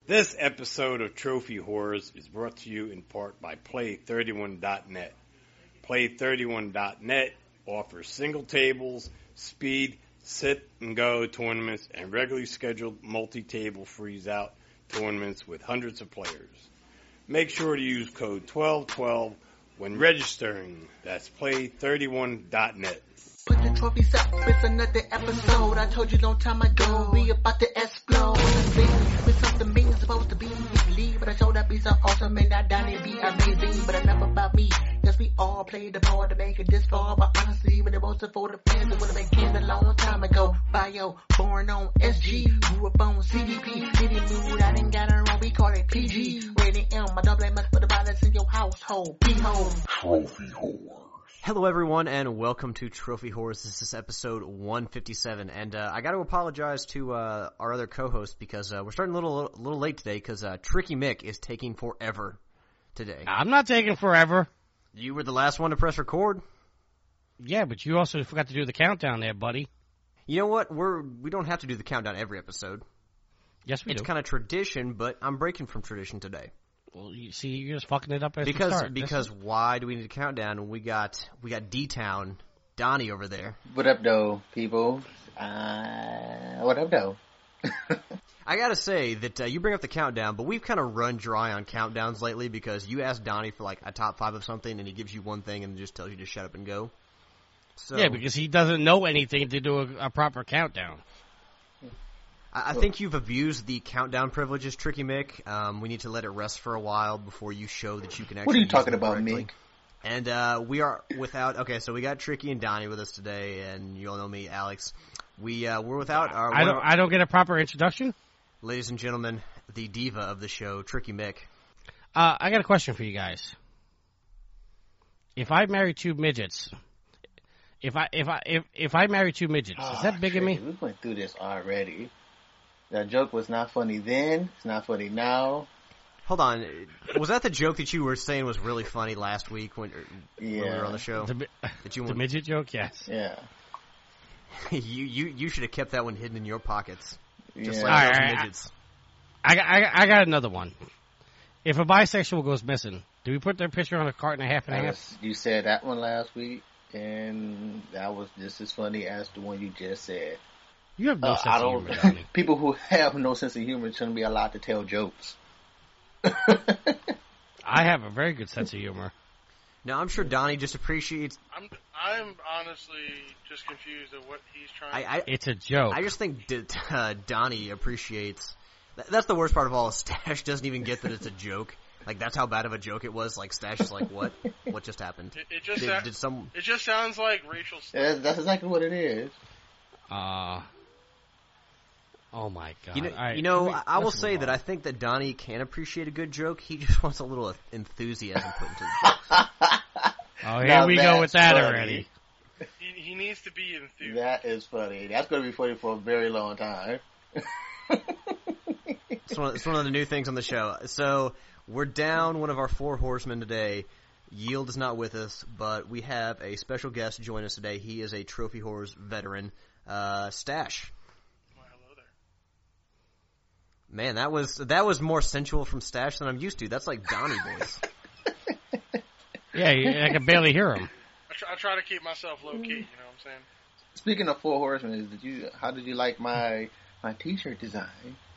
This episode of Trophy Horrors is brought to you in part by Play31.net. Play31.net offers single tables, speed, sit and go tournaments, and regularly scheduled multi-table freeze-out tournaments with hundreds of players. Make sure to use code 1212 when registering. That's Play31.net. Put the trophies up, it's another episode. I told you long time ago, we about to explode. With something mean supposed to be lead, but I showed up be so awesome and I done it be amazing. But enough about me, yes we all played the part to make it this far. But honestly, when it was for the fans, it would have been kids a long time ago. Bio, born on SG, grew up on CDP. Didn't mood, I didn't got it wrong, we call it PG. Rated M, my double much for the violence in your household. Be home. Trophy Horror. Hello everyone and welcome to Trophy Horrors. This is episode 157 and I got to apologize to our other co-host because we're starting a little late today because Tricky Mick is taking forever today. I'm not taking forever. You were the last one to press record. Yeah, but you also forgot to do the countdown there, buddy. You know what? We don't have to do the countdown every episode. Yes, we do. It's kind of tradition, but I'm breaking from tradition today. Well, you see, you're just fucking it up as we start. Because why do we need a countdown? We got D-Town, Donnie over there. What up, though, people? What up, though? I gotta say that you bring up the countdown, but we've kind of run dry on countdowns lately because you ask Donnie for like a top 5 of something and he gives you one thing and just tells you to shut up and go. So, yeah, because he doesn't know anything to do a proper countdown. I think you've abused the countdown privileges, Tricky Mick. We need to let it rest for a while before you show that you can actually. What are you talking about, Mick? And we are without. Okay, so we got Tricky and Donnie with us today, and you all know me, Alex. We're without our. I don't get a proper introduction. Ladies and gentlemen, the diva of the show, Tricky Mick. I got a question for you guys. If I marry two midgets, if I marry two midgets, is that bigamy? We went through this already. That joke was not funny then. It's not funny now. Hold on. Was that the joke that you were saying was really funny last week when we were on the show? The midget joke? Yes. Yeah. you should have kept that one hidden in your pockets. Just Yeah. like those midgets. I got another one. If a bisexual goes missing, do we put their picture on a carton and half and half? You said that one last week, and that was just as funny as the one you just said. You have no sense of humor, Donnie. People who have no sense of humor shouldn't be allowed to tell jokes. I have a very good sense of humor. No, I'm sure Donnie just appreciates. I'm honestly just confused at what he's trying. It's a joke. I just think that Donnie appreciates. That's the worst part of all. Stash doesn't even get that it's a joke. Like that's how bad of a joke it was. Like Stash is like, what? What just happened? It just sounds like racial stuff. That's exactly what it is. Oh my god! I will say that I think that Donnie can appreciate a good joke. He just wants a little enthusiasm put into the jokes. Oh, here we go with that funny. already. He needs to be enthused. That is funny. That's going to be funny for a very long time. It's one of the new things on the show. So we're down one of our 4 horsemen today. Yield is not with us, but we have a special guest join us today. He is a Trophy Horrors veteran, Stash. Man, that was more sensual from Stash than I'm used to. That's like Donnie voice. Yeah, I can barely hear him. I try to keep myself low key. You know what I'm saying? Speaking of 4 horsemen, how did you like my T-shirt design?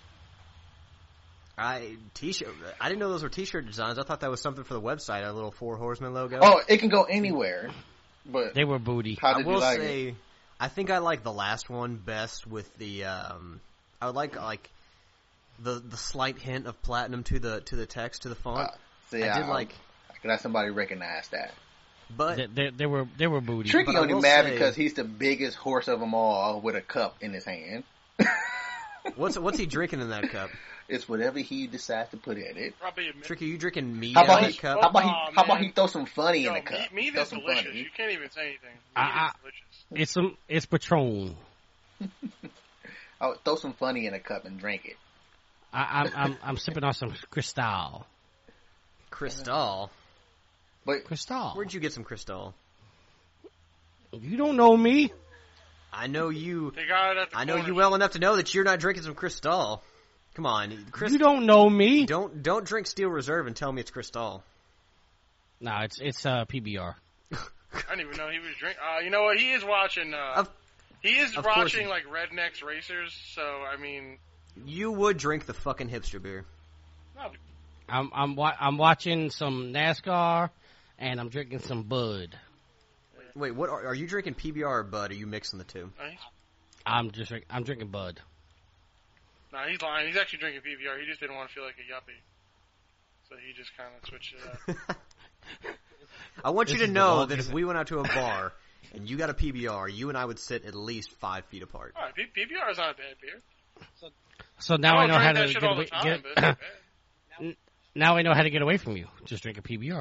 I didn't know those were T-shirt designs. I thought that was something for the website. A little 4 horsemen logo. Oh, it can go anywhere. But they were booty. How did I will you like say, it? I think I like the last one best with the. I would like the slight hint of platinum to the text, to the font. I did like. I could have somebody recognize that. But they were booty. Tricky only mad because he's the biggest horse of them all with a cup in his hand. What's he drinking in that cup? It's whatever he decides to put in it. Probably Tricky, you drinking meat how out about of that cup? How about he throw some funny in the cup? Meat is delicious. Funny. You can't even say anything. Meat is delicious. It's Patron. I'll throw some funny in a cup and drink it. I'm sipping on some Cristal. Cristal? But Cristal. Where'd you get some Cristal? You don't know me. I know you. They got it at the I know you well enough to know that you're not drinking some Cristal. Come on, Chris. You don't know me. Don't drink Steel Reserve and tell me it's Cristal. No, it's PBR. I didn't even know he was drinking. You know what? He is watching. He is of watching like Rednecks Racers. So I mean, you would drink the fucking hipster beer. no, I'm watching some NASCAR, and I'm drinking some Bud. Wait, what are you drinking? PBR or Bud? Are you mixing the two? I'm drinking Bud. no, he's lying. He's actually drinking PBR. He just didn't want to feel like a yuppie, so he just kind of switched it up. I want you This to is the know whole that if reason. we went out to a bar and you got a PBR, you and I would sit at least 5 feet apart. All right, PBR is not a bad beer. So now I know don't how drink to that shit get all the away. time, but it's not bad. Now I know how to get away from you. Just drink a PBR.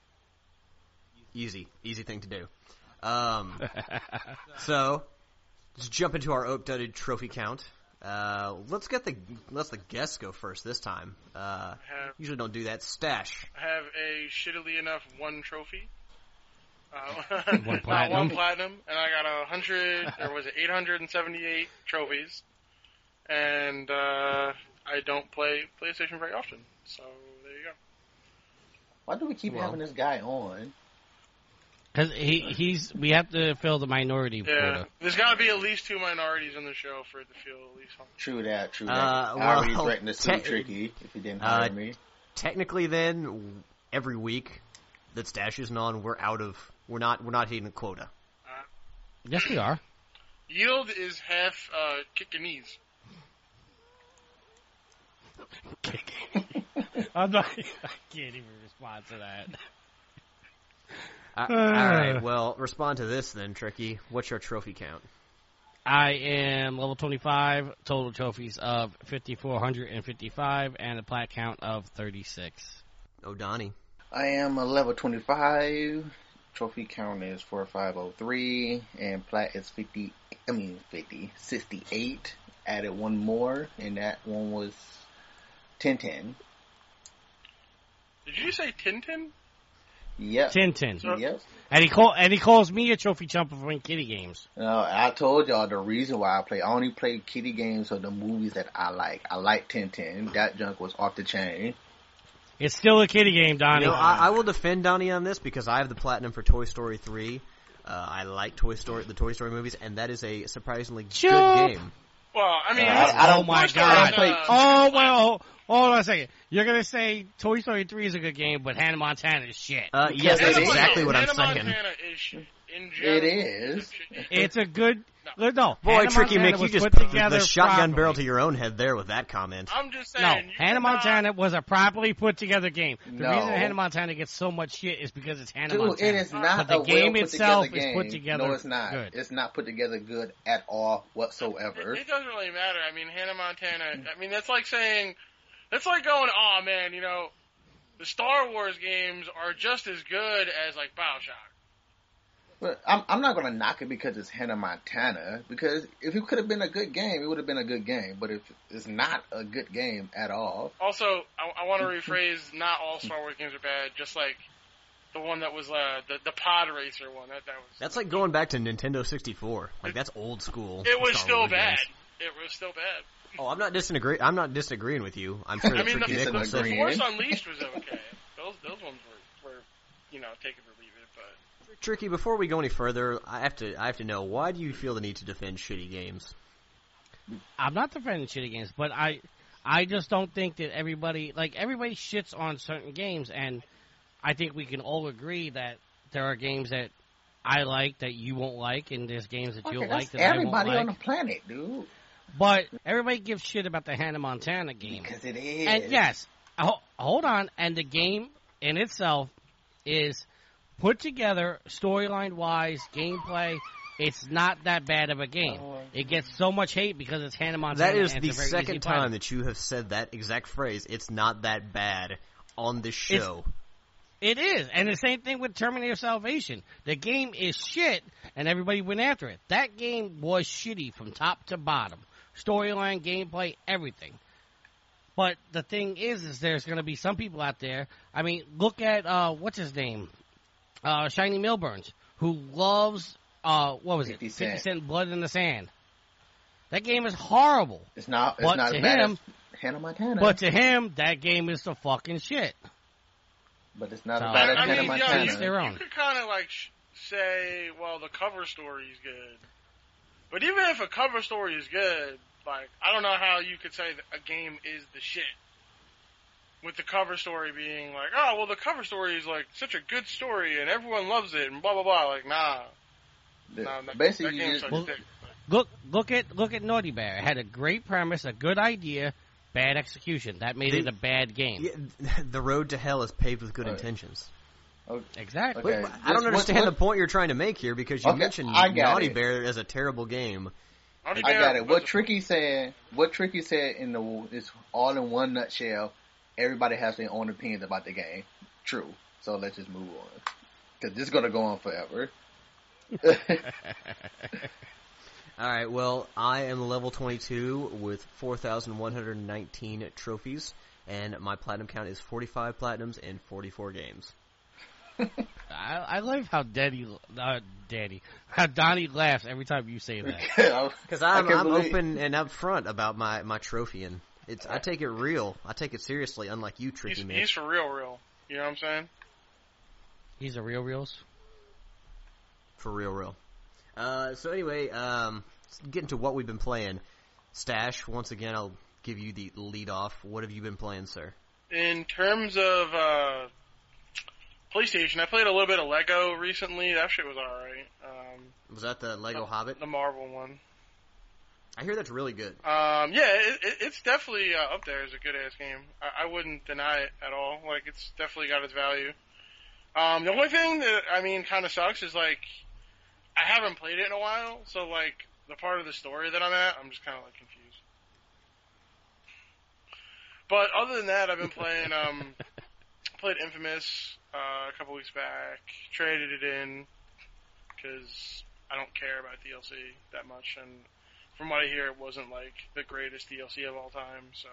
Easy thing to do. So let's jump into our updated trophy count. Let's the guests go first this time. Usually don't do that. Stash. I have a shittily enough 1 trophy. One platinum. 1 platinum, and I got 100, or was it 878 trophies. And I don't play PlayStation very often, so there you go. Why do we keep having this guy on? Because we have to fill the minority Yeah, quota. there's got to be at least 2 minorities on the show for it to feel at least home. True that. I well, already threatened to sue te- Tricky if he didn't hire me. Technically, then every week that Stash isn't on, we're not hitting the quota. Yes, we are. Yield is half Kickanese. I can't even respond to that. All right, well, respond to this then, Tricky. What's your trophy count? I am level 25, total trophies of 5,455, and a plat count of 36. Oh, Donnie. I am a level 25. Trophy count is 4503, and plat is 68. Added 1 more, and that one was 1010. Did you say Tintin? Yep. Tintin. Yep. And he calls me a trophy jumper for in kitty games. No, I told y'all the reason why I only play kitty games or the movies that I like. I like Tintin. That junk was off the chain. It's still a kitty game, Donnie. You know, I will defend Donnie on this because I have the platinum for Toy Story 3. I like the Toy Story movies, and that is a surprisingly good game. Well, I mean, Oh my God! Story- Oh well, hold on a second. You're gonna say Toy Story 3 is a good game, but Hannah Montana is shit. Yes, that's it is. exactly what I'm Hannah saying. Montana is shit. In general, It is. It's a good. No, Boy, Hannah Tricky Montana Mick, you was just put put together the shotgun properly. barrel to your own head there with that comment. I'm just No, saying. Hannah Montana was a properly put together game. The No. reason Hannah Montana gets so much shit is because it's Hannah Dude, Montana. it is not but the a game well itself put together is put game. together. No, it's not. Good. It's not put together good at all whatsoever. It doesn't really matter. I mean, Hannah Montana. I mean, that's like saying, that's like going, oh man, you know, the Star Wars games are just as good as like BioShock. But I'm not going to knock it because it's Hannah Montana. Because if it could have been a good game, it would have been a good game. But if it's not a good game at all, Also, I want to rephrase: not all Star Wars games are bad. Just like the one that was the Pod Racer one. That was. That's like going back to Nintendo 64. Like, that's old school. It was Star still Wars bad. games. It was still bad. Oh, I'm not disagreeing with you. I'm sure I that mean, Tricky Nick will the say. Force Unleashed was okay. Those ones were you know, take it or leave it. But Tricky, before we go any further, I have to know, why do you feel the need to defend shitty games? I'm not defending shitty games, but I just don't think that everybody shits on certain games, and I think we can all agree that there are games that I like that you won't like, and there's games that you'll like that I won't everybody like. on the planet, dude. But everybody gives shit about the Hannah Montana game. Because it is. And yes, hold on, and the game in itself is put together storyline-wise, gameplay. It's not that bad of a game. It gets so much hate because it's Hannah Montana. That is and the it's a very second easy title. time that you have said that exact phrase. It's not that bad on this show. It is, and the same thing with Terminator Salvation. The game is shit, and everybody went after it. That game was shitty from top to bottom. Storyline, gameplay, everything. But the thing is there's going to be some people out there. I mean, look at, what's his name? Shiny Millburns, who loves, what was 50 it? 50 Cent Blood in the Sand. That game is horrible. It's not But as to bad him, as Hannah Montana. But to him, that game is the fucking shit. But it's not So, about I Hannah mean, Montana. Each their own. you could kind of like say, well, the cover story is good. But even if a cover story is good, like, I don't know how you could say that a game is the shit. With the cover story being like, oh, well, the cover story is like such a good story and everyone loves it and blah, blah, blah. Like, nah. Basically, that game's you such just, dick. Look at Naughty Bear. It had a great premise, a good idea, bad execution. That made it a bad game. Yeah, the road to hell is paved with good intentions. Exactly. Okay. I don't understand what- the point you're trying to make here because you Okay, mentioned I got Naughty it. Bear as a terrible game. Naughty I Bear got it. was What a- Tricky said is all in one nutshell. Everybody has their own opinions about the game. True. So let's just move on. Because this is going to go on forever. Alright, well, I am level 22 with 4,119 trophies, and my platinum count is 45 platinums in 44 games. I love how how Donnie laughs every time you say that. Because I'm can't believe- open and upfront about my trophy, and I take it real. I take it seriously, unlike you, Tricky Mitch. He's for real. You know what I'm saying? He's a reals. For real. So anyway, getting to what we've been playing. Stash, once again, I'll give you the lead off. What have you been playing, sir? In terms of PlayStation, I played a little bit of Lego recently. That shit was alright. Was that the Lego Hobbit? The Marvel one. I hear that's really good. Yeah, it's definitely up there as a good ass game. I wouldn't deny it at all. Like, it's definitely got its value. The only thing that kind of sucks is like I haven't played it in a while, so like the part of the story that I'm at, I'm just kind of like confused. But other than that, I've been playing. Played Infamous a couple weeks back. Traded it in because I don't care about DLC that much, and from what I hear, it wasn't like the greatest DLC of all time. So,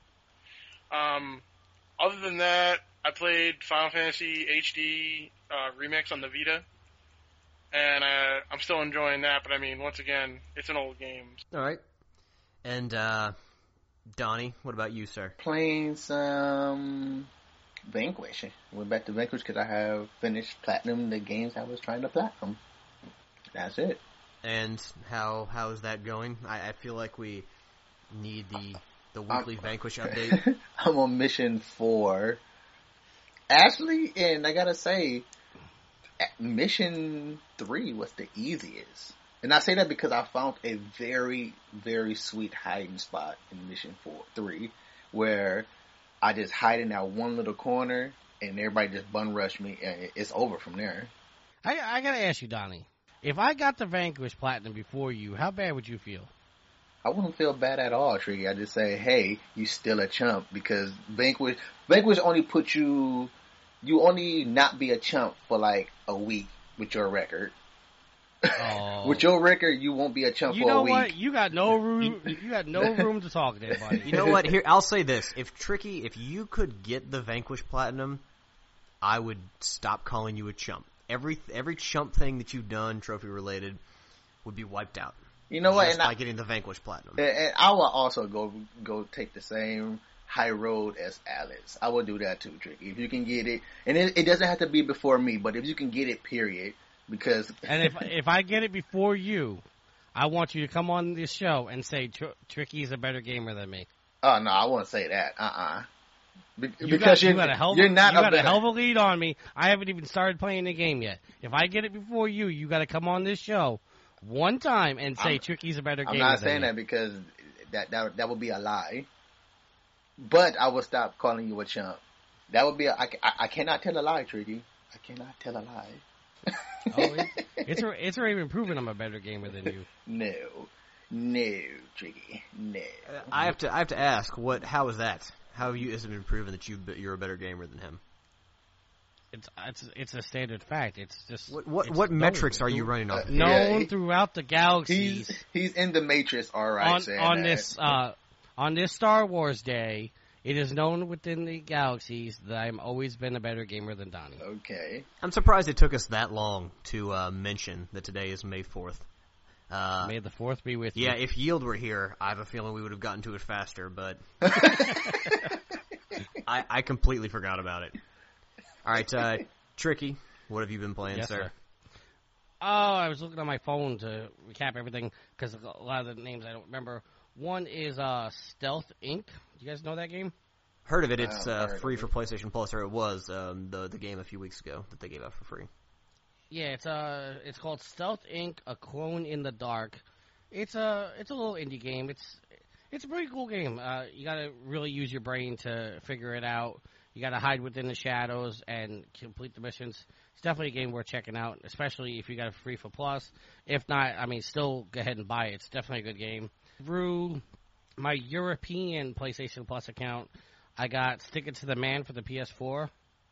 other than that, I played Final Fantasy HD Remix on the Vita, and I'm still enjoying that. But I mean, once again, it's an old game. All right. And Donnie, what about you, sir? Playing some Vanquish. Went back to Vanquish because I have finished platinum the games I was trying to platinum. That's it. And how is that going? I feel like we need the weekly Vanquish update. I'm on mission 4. Actually, and I gotta say, mission 3 was the easiest. And I say that because I found a very, very sweet hiding spot in mission 3, where I just hide in that one little corner, and everybody just bun rush me, and it's over from there. I gotta ask you, Donnie. If I got the Vanquish Platinum before you, how bad would you feel? I wouldn't feel bad at all, Tricky. I just say, hey, you still a chump, because Vanquish only put you only not be a chump for like a week with your record. Oh. With your record, you won't be a chump You for a know week. what? You got no room. You got no room to talk there, buddy. You know what? Here, I'll say this: if you could get the Vanquish Platinum, I would stop calling you a chump. Every chump thing that you've done, trophy related, would be wiped out. You know what? Just And by getting the Vanquish Platinum. And I will also go take the same high road as Alex. I will do that too, Tricky. If you can get it, and it doesn't have to be before me, but if you can get it, period. Because And if I get it before you, I want you to come on this show and say Tricky's a better gamer than me. oh no, I won't say that. You Because got a hell of, you're not you a got a better. hell of a lead on me. I haven't even started playing the game yet. If I get it before you, you got to come on this show one time and say Tricky's a better gamer. I'm not than saying me. that because that would be a lie. But I will stop calling you a chump. That would be I cannot tell a lie, Tricky. I cannot tell a lie. Oh, it's already been proven I'm a better gamer than you. No, Tricky, no. I have to ask, how is that? How has it been proven that you're a better gamer than him? It's a standard fact. It's just What metrics are you running off? known Yeah, throughout the galaxies. He's in the Matrix, all right. On this Star Wars day, it is known within the galaxies that I've always been a better gamer than Donnie. Okay. I'm surprised it took us that long to mention that today is May 4th. May the 4th be with you. Yeah, if Yield were here, I have a feeling we would have gotten to it faster, but I completely forgot about it. All right, Tricky, what have you been playing, Yes, sir? Oh, I was looking on my phone to recap everything because a lot of the names I don't remember. One is Stealth Inc. Do you guys know that game? Heard of it. It's heard free of for it. PlayStation Plus, or it was the game a few weeks ago that they gave out for free. Yeah, it's called Stealth Inc. A Clone in the Dark. It's a little indie game. It's a pretty cool game. You gotta really use your brain to figure it out. You gotta hide within the shadows and complete the missions. It's definitely a game worth checking out, especially if you got it free for Plus. If not, I mean, still go ahead and buy it. It's definitely a good game. Through my European PlayStation Plus account, I got Stick It to the Man for the PS4.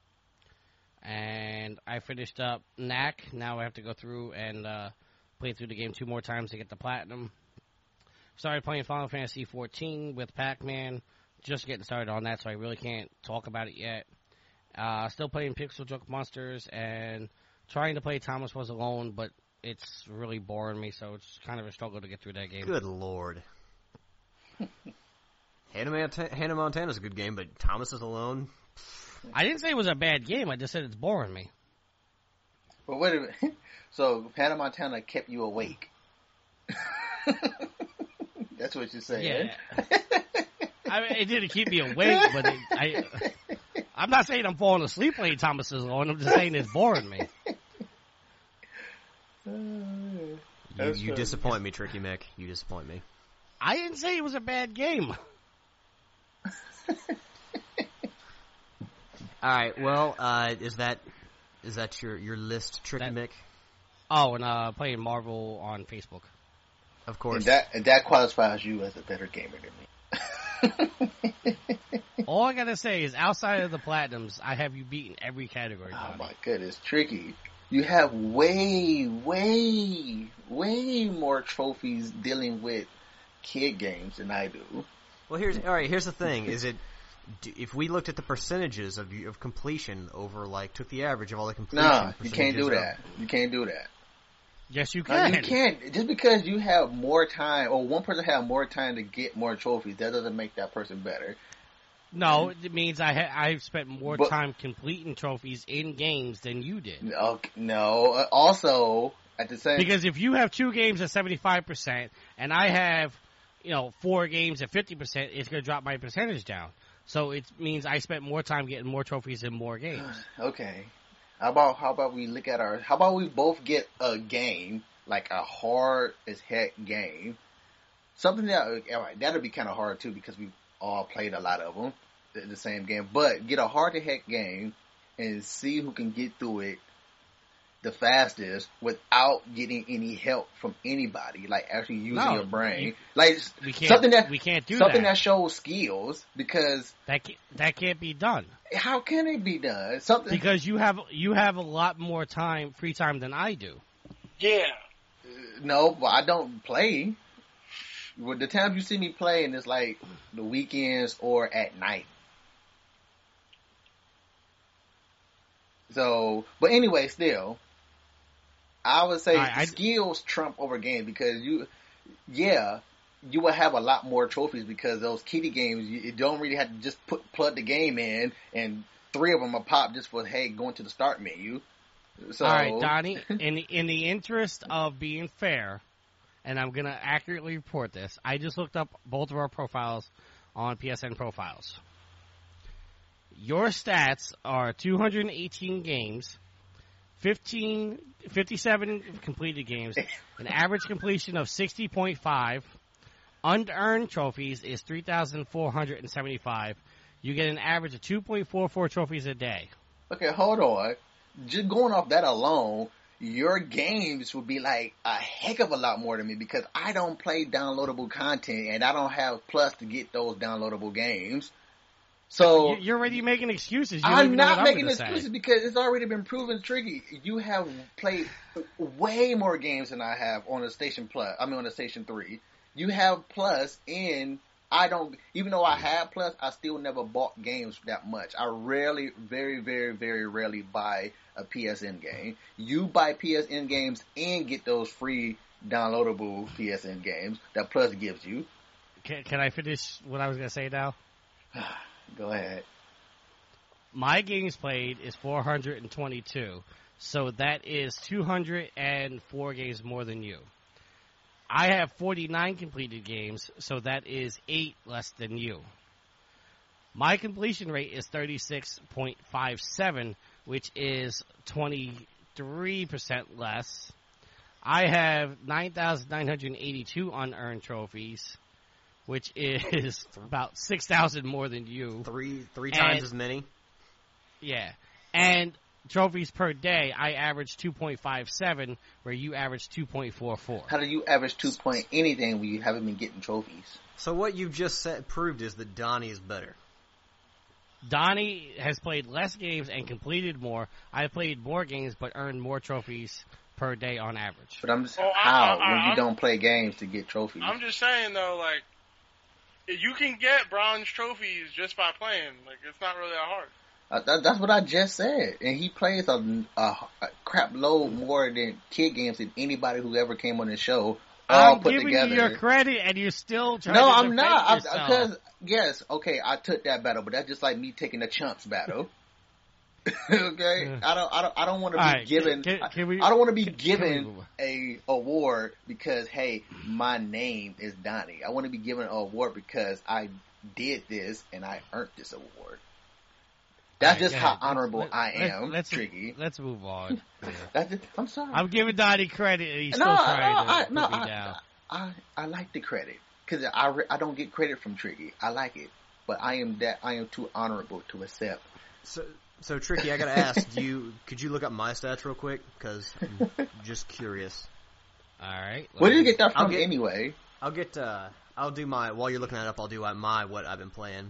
And I finished up Knack. Now I have to go through and play through the game 2 more times to get the platinum. Started playing Final Fantasy XIV with Pac-Man. Just getting started on that, so I really can't talk about it yet. Still playing Pixel Junk Monsters and trying to play Thomas Was Alone, but it's really boring me, so it's kind of a struggle to get through that game. Good lord. Hannah Montana's a good game, but Thomas is Alone? I didn't say it was a bad game. I just said it's boring me. But wait a minute. So Hannah Montana kept you awake. That's what you're saying. Yeah. I mean, it didn't keep me awake, but I'm not saying I'm falling asleep playing Thomas is Alone. I'm just saying it's boring me. You disappoint me, Tricky Mick. You disappoint me. I didn't say it was a bad game. All right. Well, is that your list, Tricky Mick? Oh, and playing Marvel on Facebook. Of course. And that qualifies you as a better gamer than me. All I gotta say is, outside of the platinums, I have you beaten every category. Oh Johnny. my goodness, Tricky. You have way more trophies dealing with kid games than I do. Well, here's the thing: if we looked at the percentages of completion over, like, took the average of all the completion, No, you can't do that. You can't do that. Yes, you No, can. you can't. Just because you have more time, or one person have more time to get more trophies, that doesn't make that person better. No, it means I've spent more But- time completing trophies in games than you did. No. Also, at the same Because if you have 2 games at 75% and I have, 4 games at 50%, it's going to drop my percentage down. So it means I spent more time getting more trophies in more games. Okay. How about we look at how about we both get a game, like a hard as heck game. Something that'll be kind of hard too, because we all played a lot of them, the same game. But get a hard as heck game and see who can get through it the fastest without getting any help from anybody, like actually using your brain. We can't do something that. that shows skills, because That can't be done. how can it be done? Something Because you have a lot more free time than I do. Yeah. No, but I don't play. Well, the times you see me playing is like the weekends or at night. So, but anyway, still, I would say skills trump over games, because you will have a lot more trophies, because those kiddie games, you don't really have to just plug the game in and 3 of them will pop just for, hey, going to the start menu. So, All right, Donnie, in the interest of being fair, and I'm going to accurately report this, I just looked up both of our profiles on PSN Profiles. Your stats are 218 games, 57 completed games, an average completion of 60.5. Unearned trophies is 3,475. You get an average of 2.44 trophies a day. Okay, hold on. Just going off that alone, your games would be like a heck of a lot more than me, because I don't play downloadable content and I don't have Plus to get those downloadable games. So You're already making excuses. You don't I'm even know not what making gonna say. excuses, because it's already been proven tricky. You have played way more games than I have on the Station Plus. I mean, on the Station 3. You have Plus, and I don't. Even though I have Plus, I still never bought games that much. I rarely, very, very, very rarely buy a PSN game. You buy PSN games and get those free downloadable PSN games that Plus gives you. Can I finish what I was going to say now? Go ahead. My games played is 422, so that is 204 games more than you. I have 49 completed games, so that is 8 less than you. My completion rate is 36.57, which is 23% less. I have 9,982 unearned trophies, which is about 6,000 more than you. Three times as many. Yeah. And trophies per day, I average 2.57, where you average 2.44. How do you average 2 point anything when you haven't been getting trophies? So what you've just proved is that Donnie is better. Donnie has played less games and completed more. I played more games but earned more trophies per day on average. But I'm just when you don't play games to get trophies. I'm just saying though, like you can get bronze trophies just by playing. Like it's not really that hard. That's what I just said. And he plays a crap load more than kid games than anybody who ever came on the show. All I'm put giving together. you your credit, and you're still trying No, to I'm defend not. yourself. Because yes, okay, I took that battle, but that's just like me taking the chumps battle. Okay, I don't want to be given. I don't want to be given a award because hey, my name is Donnie. I want to be given an award because I did this and I earned this award. That's just how honorable I am, Tricky. Let's move on. I'm sorry. I'm giving Donnie credit, and he's still trying to put me down. I like the credit because I don't get credit from Tricky. I like it, but I am too honorable to accept. So Tricky, I gotta ask, could you look up my stats real quick? Because I'm just curious. All right. Where did you get that from anyway? I'll do my, while you're looking that up, I'll do my what I've been playing.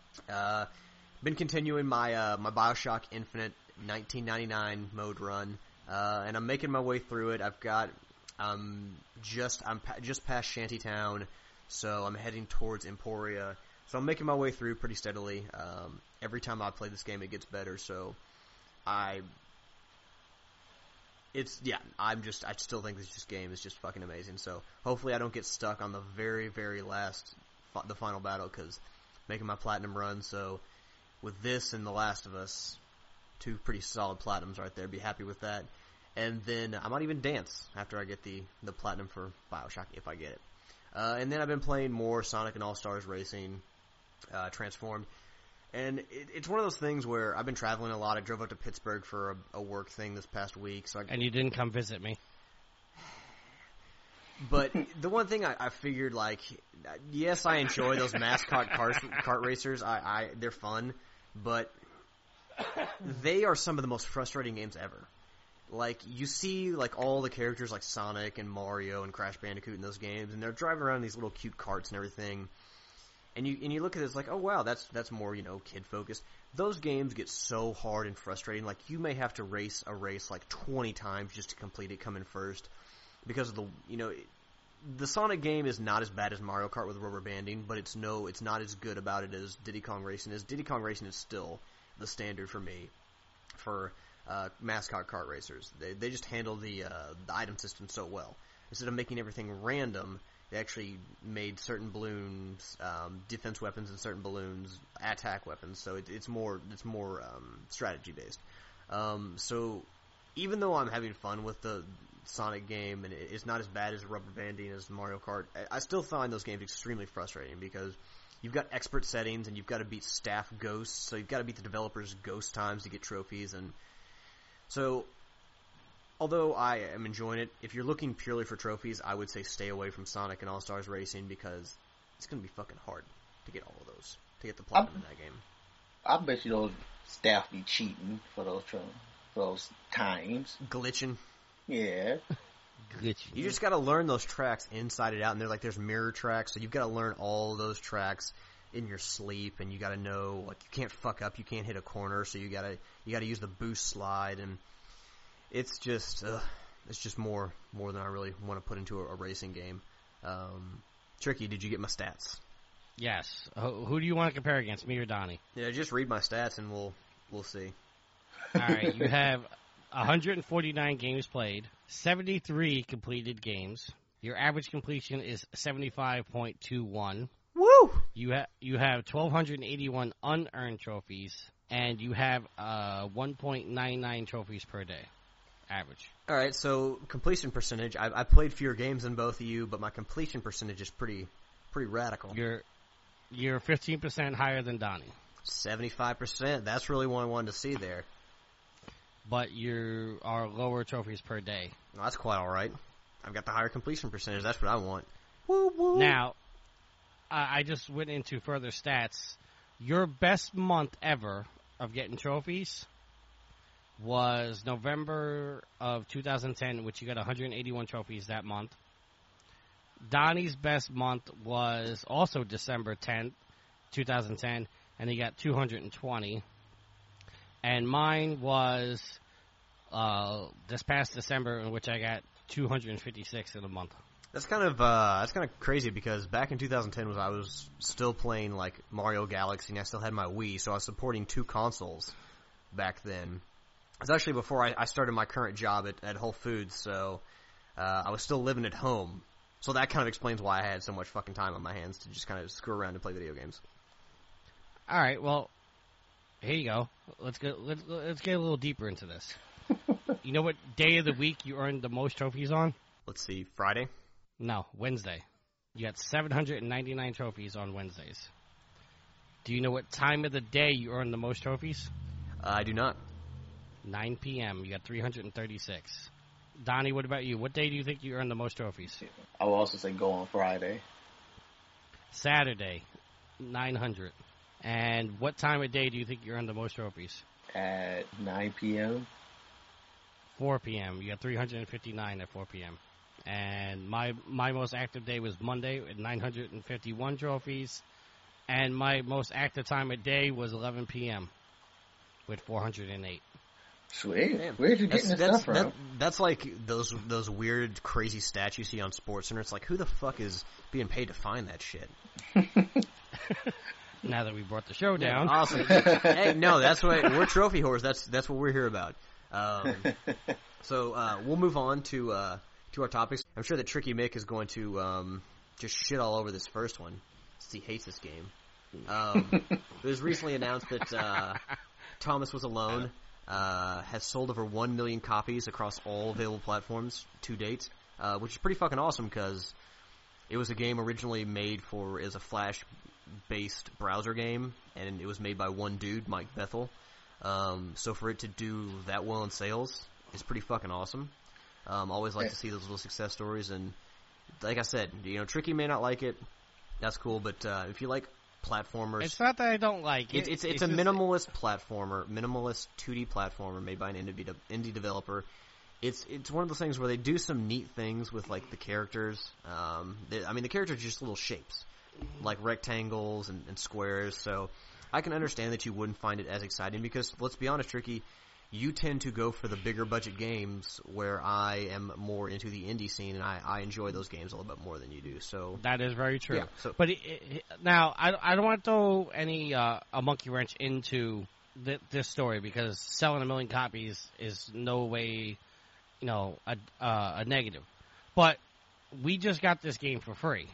Been continuing my my BioShock Infinite 1999 mode run, and I'm making my way through it. I'm just past Shantytown, so I'm heading towards Emporia. So I'm making my way through pretty steadily. Every time I play this game, it gets better. So I still think this game is just fucking amazing. So hopefully I don't get stuck on the very, very last, the final battle, because making my platinum run. So with this and The Last of Us, 2 pretty solid platinums right there. Be happy with that. And then I might even dance after I get the platinum for BioShock, if I get it. And then I've been playing more Sonic and All-Stars Racing, Transformed. And it's one of those things where I've been traveling a lot. I drove up to Pittsburgh for a work thing this past week. And you didn't come visit me. But the one thing I figured, like, yes, I enjoy those mascot kart racers. They're fun, but they are some of the most frustrating games ever. Like, you see, like, all the characters like Sonic and Mario and Crash Bandicoot in those games, and they're driving around in these little cute carts and everything. And you look at it, it's like, oh wow, that's more, kid focused. Those games get so hard and frustrating. Like, you may have to race a race like 20 times just to complete it coming first. Because of the Sonic game is not as bad as Mario Kart with rubber banding, but it's not as good about it as Diddy Kong Racing is. Diddy Kong Racing is still the standard for me for mascot kart racers. They just handle the item system so well. Instead of making everything random, they actually made certain balloons defense weapons and certain balloons attack weapons. So it's more strategy based. So even though I'm having fun with the Sonic game and it's not as bad as rubber banding as Mario Kart, I still find those games extremely frustrating because you've got expert settings and you've got to beat staff ghosts, so you've got to beat the developers' ghost times to get trophies. And so although I am enjoying it, if you're looking purely for trophies, I would say stay away from Sonic and All-Stars Racing because it's going to be fucking hard to get all of those, to get the platinum in that game. I bet you those staff be cheating for those times. Glitching. Yeah. Glitching. You just got to learn those tracks inside and out, and there's mirror tracks, so you've got to learn all those tracks in your sleep, and you got to know, like, you can't fuck up, you can't hit a corner, so you got to use the boost slide, and it's just more than I really want to put into a racing game. Tricky, did you get my stats? Yes. Who do you want to compare against, me or Donnie? Yeah, just read my stats and we'll see. All right, you have 149 games played, 73 completed games. Your average completion is 75.21. Woo! You have 1,281 unearned trophies, and you have 1.99 trophies per day, average. All right, so completion percentage. I played fewer games than both of you, but my completion percentage is pretty radical. You're 15% higher than Donnie. 75%. That's really what I wanted to see there. But you are lower trophies per day. Well, that's quite all right. I've got the higher completion percentage. That's what I want. Woo woo. Now, I just went into further stats. Your best month ever of getting trophies was November of 2010, which you got 181 trophies that month. Donnie's best month was also December 10th, 2010, and he got 220. And mine was this past December, in which I got 256 in a month. That's kind of crazy because back in 2010 I was still playing like Mario Galaxy and I still had my Wii, so I was supporting 2 consoles back then. It was actually before I started my current job at Whole Foods, so I was still living at home. So that kind of explains why I had so much fucking time on my hands to just kind of screw around and play video games. All right, well, here you go. Let's get a little deeper into this. You know what day of the week you earned the most trophies on? Let's see, Friday? No, Wednesday. You got 799 trophies on Wednesdays. Do you know what time of the day you earned the most trophies? I do not. 9 p.m. You got 336. Donnie, what about you? What day do you think you earned the most trophies? I will also say go on Friday. Saturday, 900. And what time of day do you think you earned the most trophies? At 9 p.m. 4 p.m. You got 359 at 4 p.m. And my most active day was Monday with 951 trophies. And my most active time of day was 11 p.m. with 408. Sweet. Damn. Where'd you getting this stuff from? That's like those weird, crazy stats you see on SportsCenter. It's like, who the fuck is being paid to find that shit? Now that we brought the show down. Awesome. Hey, no, that's what we're trophy whores. That's what we're here about. So we'll move on to our topics. I'm sure that Tricky Mick is going to just shit all over this first one since he hates this game. It was recently announced that Thomas Was Alone has sold over 1 million copies across all available platforms to date, which is pretty fucking awesome because it was a game originally made as a Flash-based browser game, and it was made by one dude, Mike Bethel. So for it to do that well in sales is pretty fucking awesome. Always like to see those little success stories, and like I said, Tricky may not like it. That's cool, but if you like platformers, it's not that I don't like it. It's a minimalist platformer, minimalist 2D platformer made by an indie developer. It's one of those things where they do some neat things with like the characters. The characters are just little shapes, like rectangles and squares. So I can understand that you wouldn't find it as exciting because let's be honest, Tricky, you tend to go for the bigger budget games where I am more into the indie scene, and I enjoy those games a little bit more than you do. So that is very true. Yeah, but now I don't want to throw any a monkey wrench into this story because selling 1 million copies is no way, a negative. But we just got this game for free.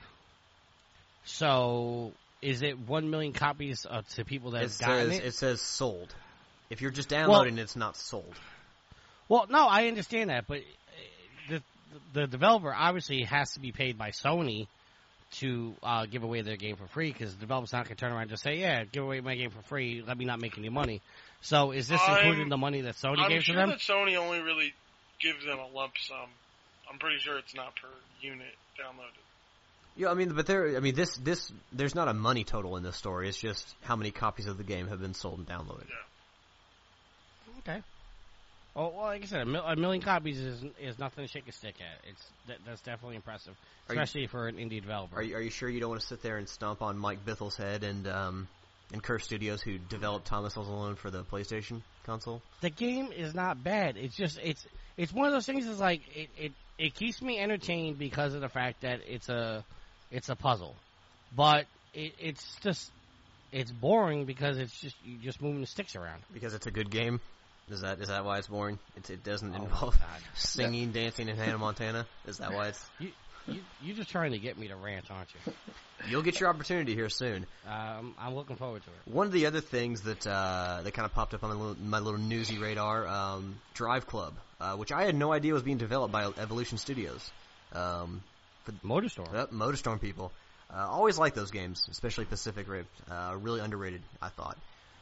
So is it 1 million copies to people that have gotten it? It says sold. If you're just downloading it's not sold. Well, no, I understand that, but the developer obviously has to be paid by Sony to give away their game for free because the developer's not going to turn around and just say, yeah, give away my game for free, let me not make any money. So is this including the money that Sony gave to them? I'm sure that Sony only really gives them a lump sum. I'm pretty sure it's not per unit downloaded. Yeah, but there's not a money total in this story. It's just how many copies of the game have been sold and downloaded. Yeah. Okay. Well, like I said, 1 million copies is nothing to shake a stick at. That's definitely impressive, especially for an indie developer. Are you sure you don't want to sit there and stomp on Mike Bethel's head and Curse Studios, who developed Thomas Was Alone for the PlayStation console? The game is not bad. It's just it's one of those things. Is like it keeps me entertained because of the fact that it's a puzzle, but it's boring because it's just you're just moving the sticks around. Because it's a good game. Is that why it's boring? It doesn't Oh, involve my God. singing, dancing in Hannah Montana? Is that why it's... You're just trying to get me to rant, aren't you? You'll get your opportunity here soon. I'm looking forward to it. One of the other things that that kind of popped up on my little newsy radar, Drive Club, which I had no idea was being developed by Evolution Studios. MotorStorm. Yep, MotorStorm people. Always like those games, especially Pacific Rim. Really underrated, I thought.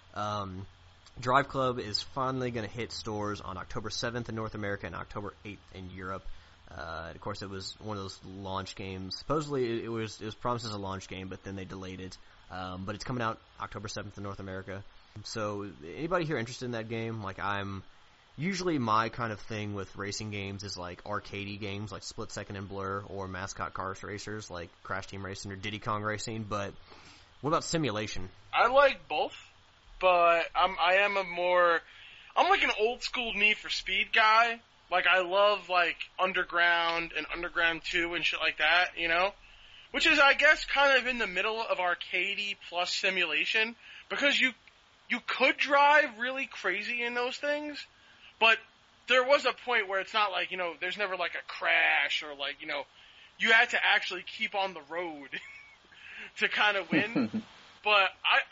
Drive Club is finally going to hit stores on October 7th in North America and October 8th in Europe. Of course, it was one of those launch games. Supposedly, it was promised as a launch game, but then they delayed it. But it's coming out October 7th in North America. So, anybody here interested in that game? Like, usually my kind of thing with racing games is like arcadey games, like Split Second and Blur, or mascot cars racers, like Crash Team Racing or Diddy Kong Racing. But what about simulation? I like both, but I'm like an old school Need for Speed guy. Like, I love, like, Underground and Underground 2 and shit like that, you know? Which is, I guess, kind of in the middle of arcadey plus simulation, because you could drive really crazy in those things, but there was a point where it's not like, you know, there's never, like, a crash or, like, you know, you had to actually keep on the road to kind of win. But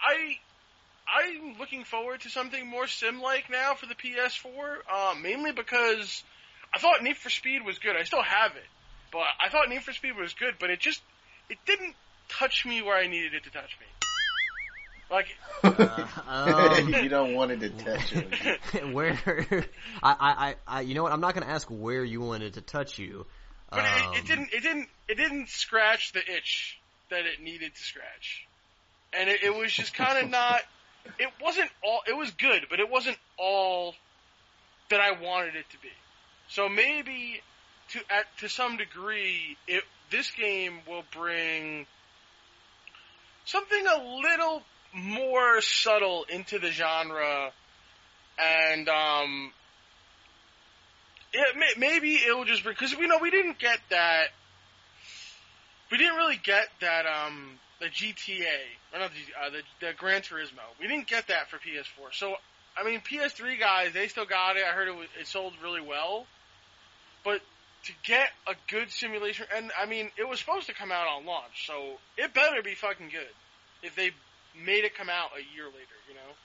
I'm looking forward to something more sim-like now for the PS4, mainly because I thought Need for Speed was good. I still have it, but I thought Need for Speed was good, but it didn't touch me where I needed it to touch me. Like, you don't want it to touch you. Where, you know what? I'm not going to ask where you wanted to touch you. But it didn't scratch the itch that it needed to scratch, and it was just kind of not. It wasn't all. It was good, but it wasn't all that I wanted it to be. So maybe to some degree, this game will bring something a little more subtle into the genre, and maybe it will just because we didn't get that. We didn't really get that. The GTA, or not the Gran Turismo. We didn't get that for PS4. So, I mean, PS3 guys, they still got it. I heard it sold really well. But to get a good simulation, and I mean, it was supposed to come out on launch, so it better be fucking good if they made it come out a year later,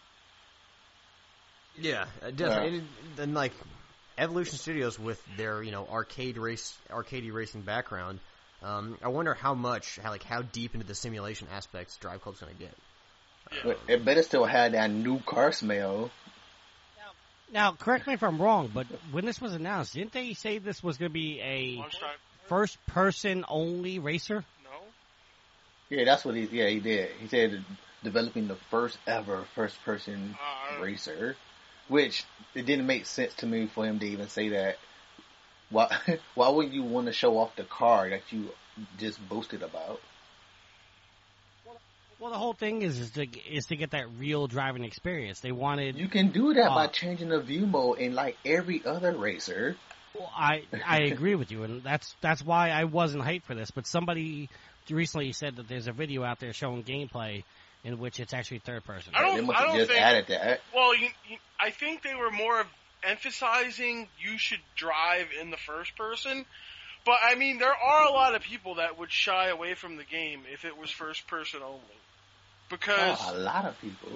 you know? Yeah, definitely. Yeah. And like Evolution Studios with their, you know, arcadey racing background, I wonder how deep into the simulation aspects Drive Club's going to get. But it better still have that new car smell. Now, correct me if I'm wrong, but when this was announced, didn't they say this was going to be a first-person only racer? No. Yeah, that's what he did. He said developing the first ever first-person racer, which it didn't make sense to me for him to even say that. Why would you want to show off the car that you just boasted about? Well, the whole thing is to get that real driving experience. They wanted. You can do that by changing the view mode in like every other racer. Well, I agree with you, and that's why I wasn't hyped for this. But somebody recently said that there's a video out there showing gameplay in which it's actually third person. They must have just added that. Well, I think they were more of emphasizing you should drive in the first person. But, I mean, there are a lot of people that would shy away from the game if it was first person only. Because... a lot of people.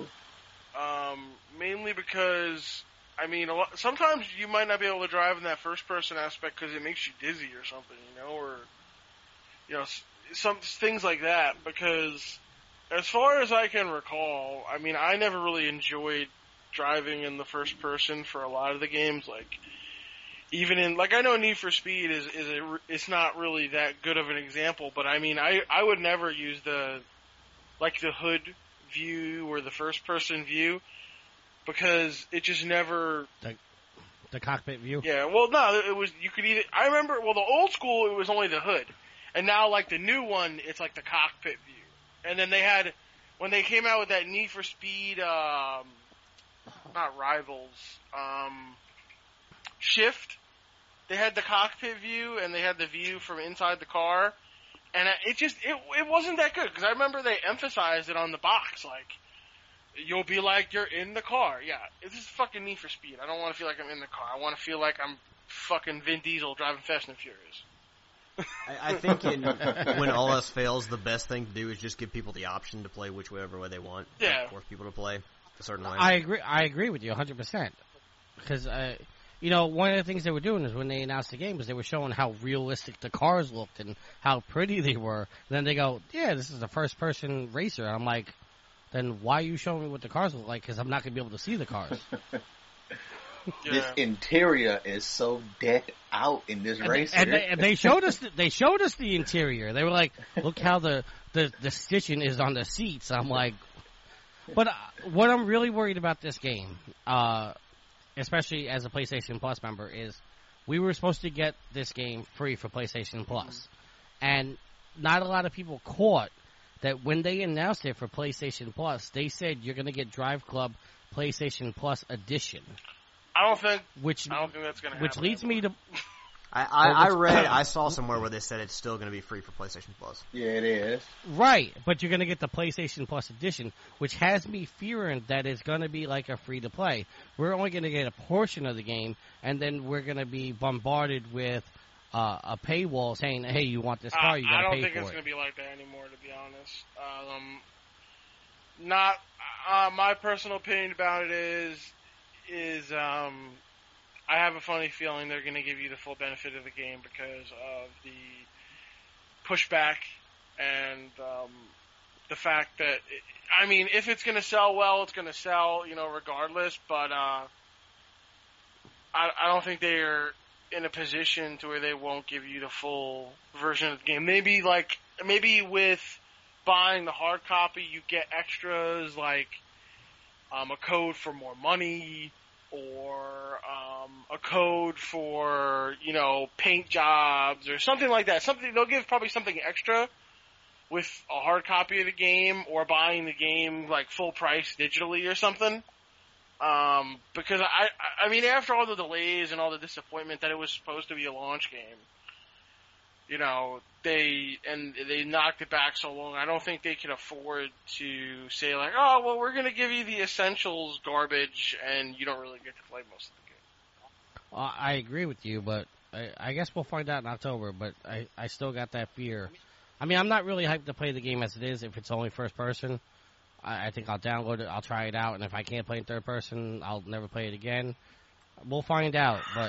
Mainly because, I mean, sometimes you might not be able to drive in that first person aspect because it makes you dizzy or something, you know, or, you know, some things like that. Because, as far as I can recall, I mean, I never really enjoyed driving in the first person for a lot of the games, like even in I know Need for Speed it's not really that good of an example, but I mean I would never use the hood view or the first person view because it just never the cockpit view. Yeah, well no, it was you could either I remember the old school it was only the hood, and now like the new one it's like the cockpit view, and then they had when they came out with that Need for Speed. Not Rivals, Shift. They had the cockpit view and they had the view from inside the car, and it wasn't that good because I remember they emphasized it on the box, like you'll be like you're in the car. Yeah, this is fucking Need for Speed. I don't want to feel like I'm in the car. I want to feel like I'm fucking Vin Diesel driving Fast and Furious. I think when all else fails, the best thing to do is just give people the option to play whichever way they want. Yeah. Like, force people to play a certain way. I agree with you 100%. Because, one of the things they were doing is when they announced the game was they were showing how realistic the cars looked and how pretty they were. And then they go, yeah, this is a first-person racer. And I'm like, then why are you showing me what the cars look like? Because I'm not going to be able to see the cars. This interior is so decked out in this racer. And they showed us the interior. They were like, look how the stitching is on the seats. I'm like, but what I'm really worried about this game, especially as a PlayStation Plus member, is we were supposed to get this game free for PlayStation Plus, and not a lot of people caught that when they announced it for PlayStation Plus, they said you're going to get Drive Club PlayStation Plus Edition. I don't think that's going to happen. Which leads me to... I saw somewhere where they said it's still going to be free for PlayStation Plus. Yeah, it is. Right, but you're going to get the PlayStation Plus Edition, which has me fearing that it's going to be like a free-to-play. We're only going to get a portion of the game, and then we're going to be bombarded with a paywall saying, hey, you want this car, you got to pay for it. I don't think it's going to be like that anymore, to be honest. Not my personal opinion about it is I have a funny feeling they're going to give you the full benefit of the game because of the pushback and the fact that, if it's going to sell well, it's going to sell, regardless, but I don't think they're in a position to where they won't give you the full version of the game. Maybe with buying the hard copy, you get extras like a code for more money, or a code for, paint jobs or something like that. They'll give probably something extra with a hard copy of the game or buying the game like full price digitally or something. Because after all the delays and all the disappointment that it was supposed to be a launch game, they knocked it back so long. I don't think they can afford to say like, oh, well, we're going to give you the essentials garbage and you don't really get to play most of the game. I agree with you, but I guess we'll find out in October, but I still got that fear. I'm not really hyped to play the game as it is if it's only first person. I think I'll download it, I'll try it out, and if I can't play in third person, I'll never play it again. We'll find out, but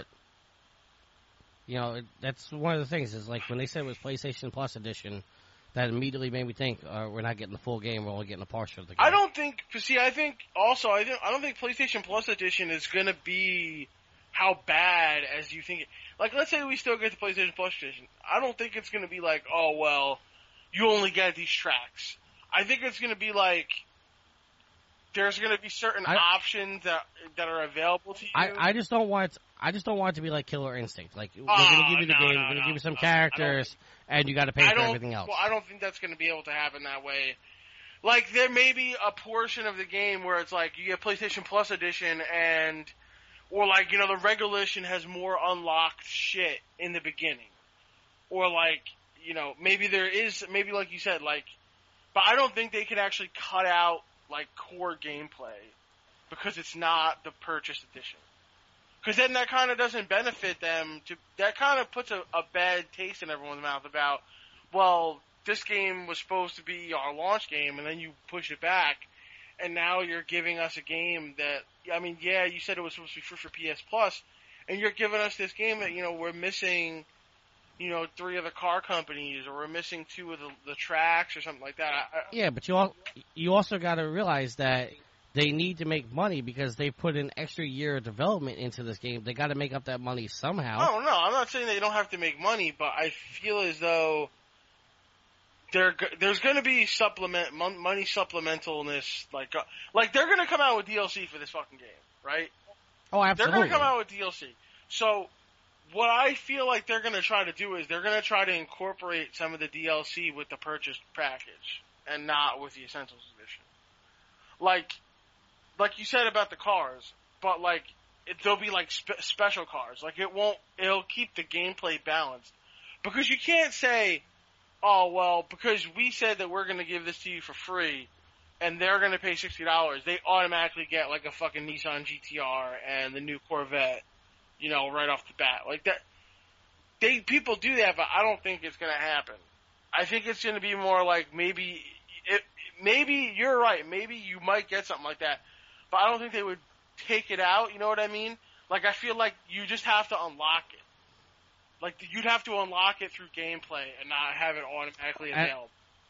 that's one of the things is like when they said it was PlayStation Plus Edition, that immediately made me think we're not getting the full game, we're only getting a portion of the game. I don't think PlayStation Plus Edition is going to be how bad as you think it. Like, let's say we still get the PlayStation Plus Edition. I don't think it's going to be like, oh, well, you only get these tracks. I think it's going to be like there's going to be certain options that are available to you. I just don't want it to be like Killer Instinct. Like, we're going to give you the game, we're going to give you some characters, and you got to pay for everything else. Well, I don't think that's going to be able to happen that way. Like, there may be a portion of the game where it's like you get PlayStation Plus Edition or like, the regular edition has more unlocked shit in the beginning. Or like, maybe like you said, like, but I don't think they can actually cut out like core gameplay because it's not the purchased edition. Because then that kind of doesn't benefit them. That kind of puts a bad taste in everyone's mouth about, well, this game was supposed to be our launch game, and then you push it back, and now you're giving us a game that, you said it was supposed to be free for PS Plus, and you're giving us this game that, we're missing, 3 of the car companies, or we're missing 2 of the tracks or something like that. Yeah, but you also got to realize that they need to make money because they put an extra year of development into this game. They got to make up that money somehow. Oh, no, I'm not saying they don't have to make money, but I feel as though there's going to be money supplementalness. Like they're going to come out with DLC for this fucking game, right? Oh, absolutely. They're going to come out with DLC. So what I feel like they're going to try to do is they're going to try to incorporate some of the DLC with the purchased package and not with the Essentials Edition. Like you said about the cars, but there'll be special cars. Like it'll keep the gameplay balanced. Because you can't say, oh, well, because we said that we're going to give this to you for free, and they're going to pay $60, they automatically get like a fucking Nissan GTR and the new Corvette, right off the bat. Like that, people do that, but I don't think it's going to happen. I think it's going to be more like maybe you're right. Maybe you might get something like that, but I don't think they would take it out. You know what I mean? Like I feel like you just have to unlock it. Like you'd have to unlock it through gameplay and not have it automatically available.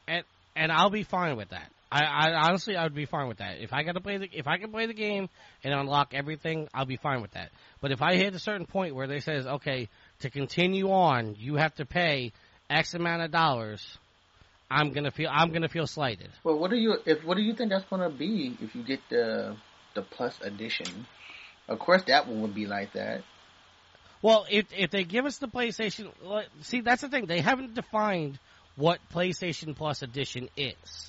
And I'll be fine with that. I honestly, I would be fine with that. If I can play the game and unlock everything, I'll be fine with that. But if I hit a certain point where they says, okay, to continue on, you have to pay X amount of dollars, I'm gonna feel slighted. Well, what do you think that's gonna be if you get the Plus edition? Of course, that one would be like that. Well, if they give us the PlayStation, see, that's the thing. They haven't defined what PlayStation Plus Edition is.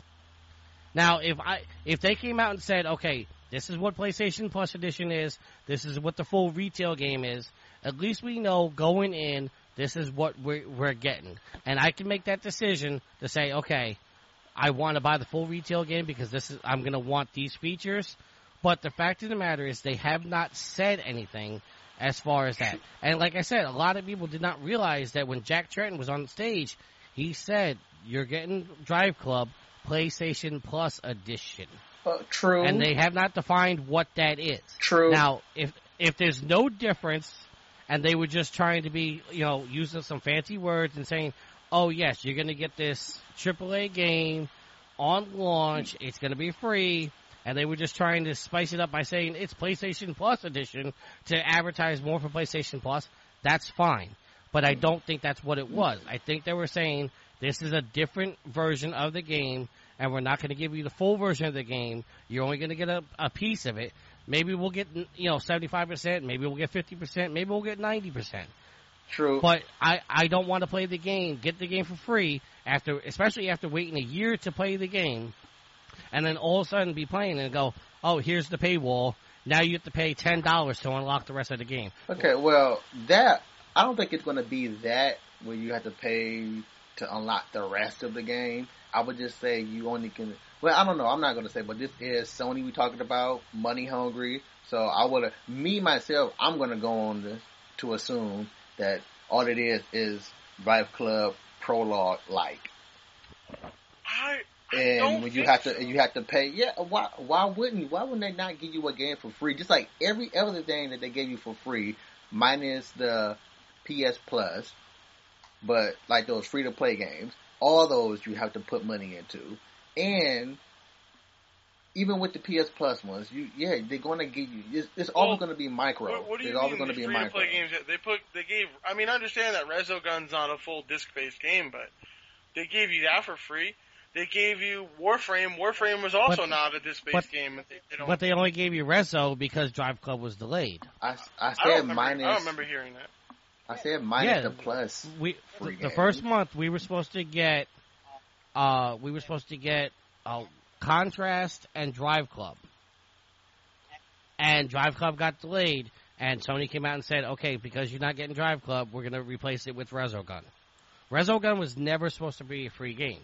Now, if they came out and said, okay, this is what PlayStation Plus Edition is, this is what the full retail game is, at least we know going in, this is what we're getting. And I can make that decision to say, okay, I want to buy the full retail game because I'm going to want these features. But the fact of the matter is they have not said anything as far as that. And like I said, a lot of people did not realize that when Jack Tretton was on the stage, he said, you're getting Drive Club PlayStation Plus Edition. True. And they have not defined what that is. True. Now, if there's no difference, and they were just trying to be, using some fancy words and saying, oh, yes, you're going to get this AAA game on launch, it's going to be free, and they were just trying to spice it up by saying it's PlayStation Plus Edition to advertise more for PlayStation Plus, that's fine. But I don't think that's what it was. I think they were saying this is a different version of the game, and we're not going to give you the full version of the game. You're only going to get a piece of it. Maybe we'll get 75%. Maybe we'll get 50%. Maybe we'll get 90%. True. But I don't want to play the game, get the game for free, especially after waiting a year to play the game, and then all of a sudden be playing and go, oh, here's the paywall. Now you have to pay $10 to unlock the rest of the game. Okay, well, I don't think it's going to be that where you have to pay to unlock the rest of the game. I would just say you only can. Well, I don't know. I'm not going to say, but this is Sony we talking about, money hungry. So myself, I'm going to go on this to assume that all it is Drive Club Prologue like. And when you have to pay, why wouldn't they not give you a game for free? Just like every other thing that they gave you for free, minus the PS Plus, but like those free to play games, all those you have to put money into. And even with the PS Plus ones, they're going to give you. It's always going to be micro. What do you it's always mean going to be free micro. to play games? They gave. I mean, I understand that Resogun's not a full disc based game, but they gave you that for free. They gave you Warframe. Warframe was also not a disc-based game. But they only gave you Rezo because Drive Club was delayed. I said minus. I don't remember hearing that. I said minus the plus. The first month we were supposed to get, Contrast and Drive Club, and Drive Club got delayed. And Sony came out and said, "Okay, because you're not getting Drive Club, we're going to replace it with Resogun." Resogun was never supposed to be a free game.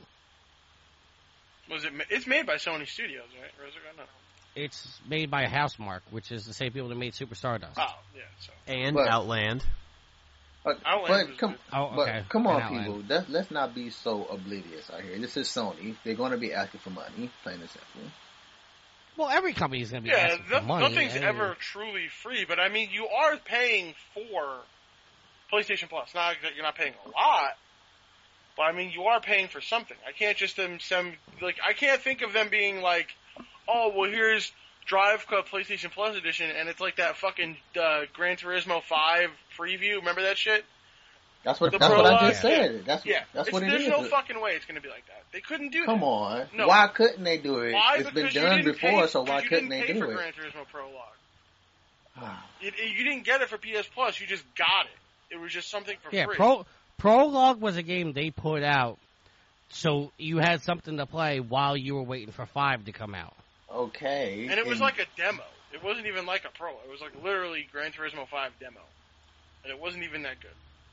It's made by Sony Studios, right? Resogun? No. It's made by Housemarque, which is the same people that made Super Stardust. Oh, yeah. So. And Outland. Outland come on, Outland. people. Let's not be so oblivious out here. This is Sony. They're going to be asking for money, plain and simple. Well, every company is going to be asking for money. Nothing's ever truly free, but I mean, you are paying for PlayStation Plus. Not that you're not paying a lot. But I mean, you are paying for something. I can't just I can't think of them being like, oh, well, here's Drive Club PlayStation Plus Edition, and it's like that fucking Gran Turismo 5 preview. Remember that shit? That's what I just said. That's what it is. There's no fucking way it's going to be like that. They couldn't do that. Come on. No. Why couldn't they do it? Why? It's because been done before, so why couldn't they do it? You didn't pay for Gran Turismo Prologue. You didn't get it for PS Plus. You just got it. It was just something for free. Prologue was a game they put out, so you had something to play while you were waiting for 5 to come out. Okay. And it was like a demo. It wasn't even like a pro. It was like literally Gran Turismo 5 demo. And it wasn't even that good.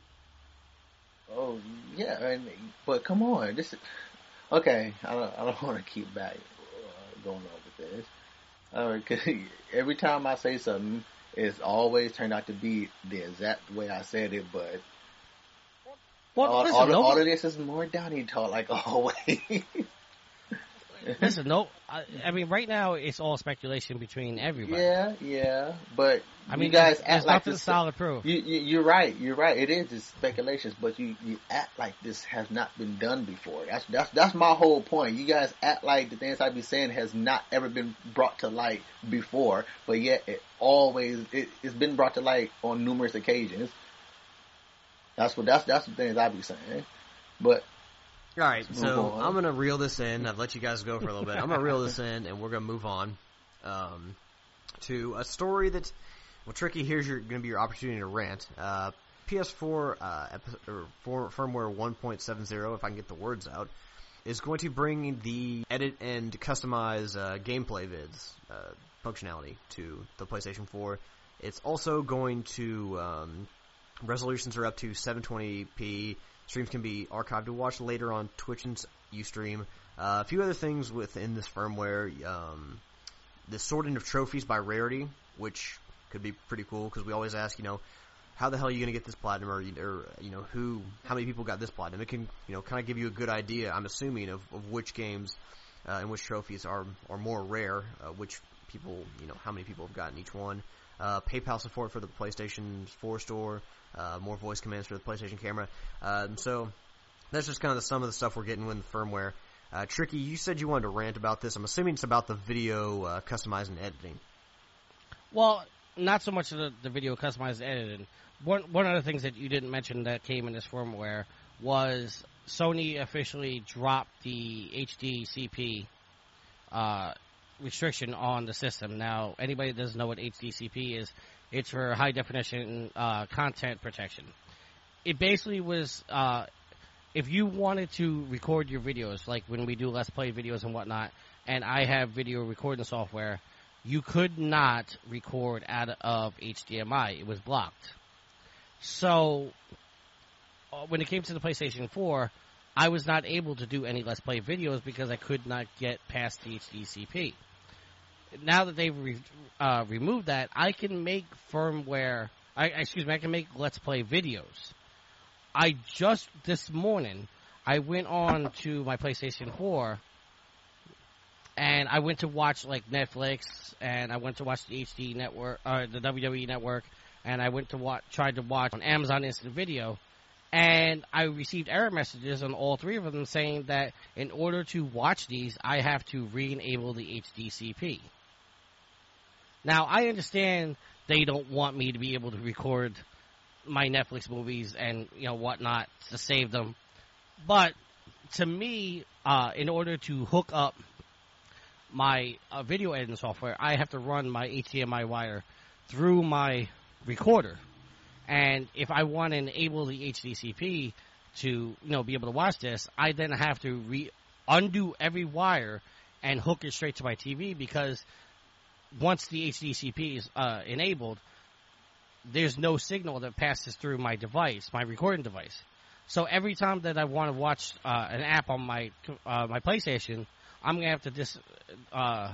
Oh, yeah. But come on. Okay, I don't want to keep going on with this. 'Cause every time I say something, it's always turned out to be the exact way I said it, but Well, all of this is more Donnie talk, like always. Listen, I mean, right now it's all speculation between everybody. Yeah, but I mean, you guys there's act like nothing this. solid proof. You're right. It is just speculations, but you act like this has not been done before. That's my whole point. You guys act like the things I be saying has not ever been brought to light before, but yet it's been brought to light on numerous occasions. That's the things I be saying, but. All right, so I'm going to reel this in. I've let you guys go for a little bit. I'm going to reel this in, and we're going to move on to a story that, well, Tricky, here's going to be your opportunity to rant. PS4 firmware 1.70, if I can get the words out, is going to bring the edit and customize gameplay vids functionality to the PlayStation 4. It's also going to resolutions are up to 720p. Streams can be archived to watch later on Twitch and Ustream. A few other things within this firmware. The sorting of trophies by rarity, which could be pretty cool because we always ask, how the hell are you going to get this platinum, or how many people got this platinum? It can, kind of give you a good idea, I'm assuming, of which games and which trophies are more rare, which people, how many people have gotten each one. PayPal support for the PlayStation 4 store. More voice commands for the PlayStation camera. So that's just kind of some of the stuff we're getting with the firmware. Tricky, you said you wanted to rant about this. I'm assuming it's about the video customizing and editing. Well, not so much the video customized and editing. One of the things that you didn't mention that came in this firmware was Sony officially dropped the HDCP restriction on the system. Now, anybody that doesn't know what HDCP is, it's for high definition content protection. It basically was if you wanted to record your videos, like when we do Let's Play videos and whatnot, and I have video recording software, you could not record out of HDMI. It was blocked. So when it came to the PlayStation 4, I was not able to do any Let's Play videos because I could not get past the HDCP. Now that they've removed that, I can make firmware. I can make Let's Play videos. This morning, I went on to my PlayStation 4, and I went to watch like Netflix, and I went to watch the HD network, the WWE network, and I went to tried to watch on Amazon Instant Video, and I received error messages on all three of them saying that in order to watch these, I have to re-enable the HDCP. Now, I understand they don't want me to be able to record my Netflix movies and, whatnot to save them. But to me, in order to hook up my video editing software, I have to run my HDMI wire through my recorder. And if I want to enable the HDCP to, be able to watch this, I then have to undo every wire and hook it straight to my TV, because once the HDCP is enabled, there's no signal that passes through my device, my recording device. So every time that I want to watch an app on my PlayStation, I'm gonna have to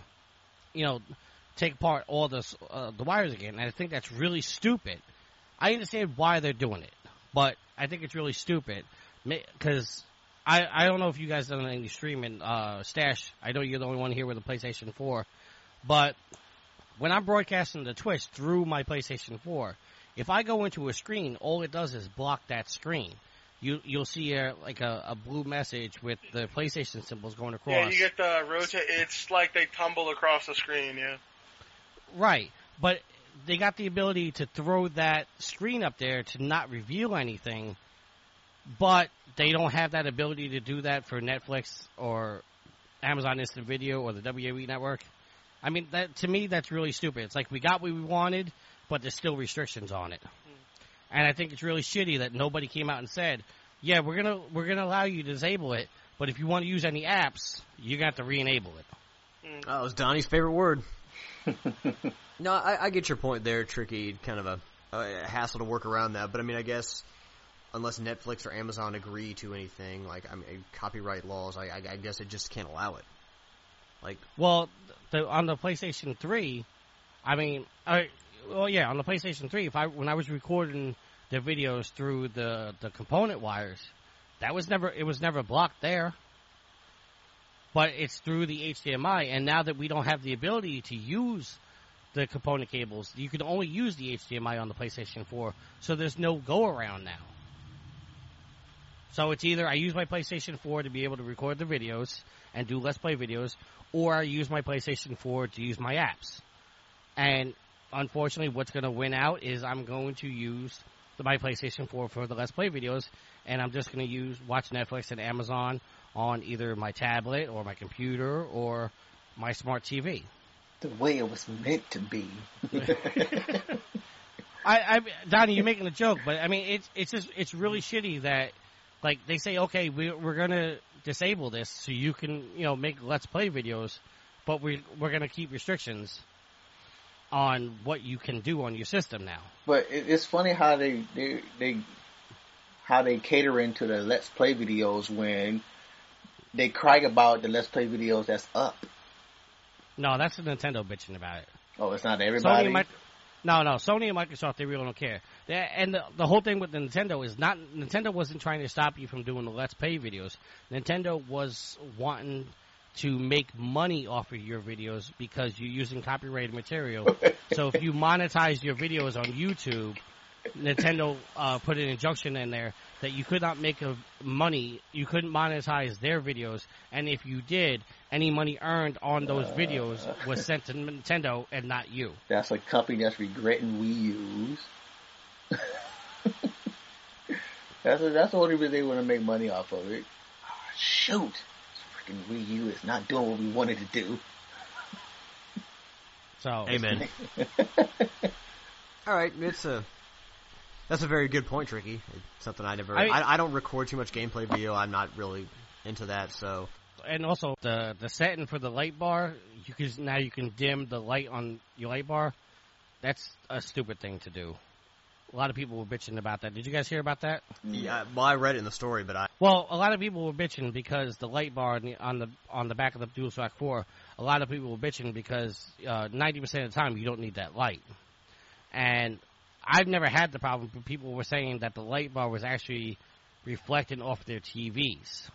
take apart all the wires again. And I think that's really stupid. I understand why they're doing it, but I think it's really stupid because I don't know if you guys done any streaming. Stash, I know you're the only one here with a PlayStation 4, but when I'm broadcasting to Twitch through my PlayStation 4, if I go into a screen, all it does is block that screen. You'll see a blue message with the PlayStation symbols going across. Yeah, you get the rotate. It's like they tumble across the screen, yeah. Right, but they got the ability to throw that screen up there to not reveal anything, but they don't have that ability to do that for Netflix or Amazon Instant Video or the WWE Network. I mean, to me, that's really stupid. It's like we got what we wanted, but there's still restrictions on it. And I think it's really shitty that nobody came out and said, yeah, we're gonna allow you to disable it, but if you want to use any apps, you're gonna have to re-enable it. Oh, it was Donnie's favorite word. No, I get your point there, Tricky. Kind of a hassle to work around that, but I mean, I guess unless Netflix or Amazon agree to anything, copyright laws, I guess it just can't allow it. Like, Well, on the PlayStation 3, I mean, on the PlayStation 3, when I was recording the videos through the component wires, it was never blocked there. But it's through the HDMI, and now that we don't have the ability to use the component cables, you can only use the HDMI on the PlayStation 4, so there's no go around now. So it's either I use my PlayStation 4 to be able to record the videos and do Let's Play videos, or I use my PlayStation 4 to use my apps. And unfortunately, what's going to win out is I'm going to use my PlayStation 4 for the Let's Play videos, and I'm just going to watch Netflix and Amazon on either my tablet or my computer or my smart TV. The way it was meant to be. Donnie, you're making a joke, but I mean, it's really shitty that, like, they say, okay, we're gonna disable this so you can, make Let's Play videos, but we're gonna keep restrictions on what you can do on your system now. But it's funny how they cater into the Let's Play videos when they cry about the Let's Play videos that's up. No, that's the Nintendo bitching about it. Oh, it's not everybody? Sony and Microsoft, they really don't care. And the whole thing with the Nintendo is Nintendo wasn't trying to stop you from doing the Let's Play videos. Nintendo was wanting to make money off of your videos because you're using copyrighted material. So if you monetize your videos on YouTube, Nintendo put an injunction in there that you could not make money, you couldn't monetize their videos, and if you did, any money earned on those videos was sent to Nintendo and not you. That's a company that's regretting Wii U's. That's the only reason they want to make money off of it. Oh, shoot. This freaking Wii U is not doing what we wanted to do. So, amen. All right, that's a very good point, Tricky. It's something I don't record too much gameplay video. I'm not really into that, so. And also, the setting for the light bar, you can dim the light on your light bar. That's a stupid thing to do. A lot of people were bitching about that. Did you guys hear about that? Yeah, well, I read it in the story, but Well, a lot of people were bitching because the light bar on the back of the DualShock 4, a lot of people were bitching because 90% of the time you don't need that light. And I've never had the problem, but people were saying that the light bar was actually reflecting off their TVs.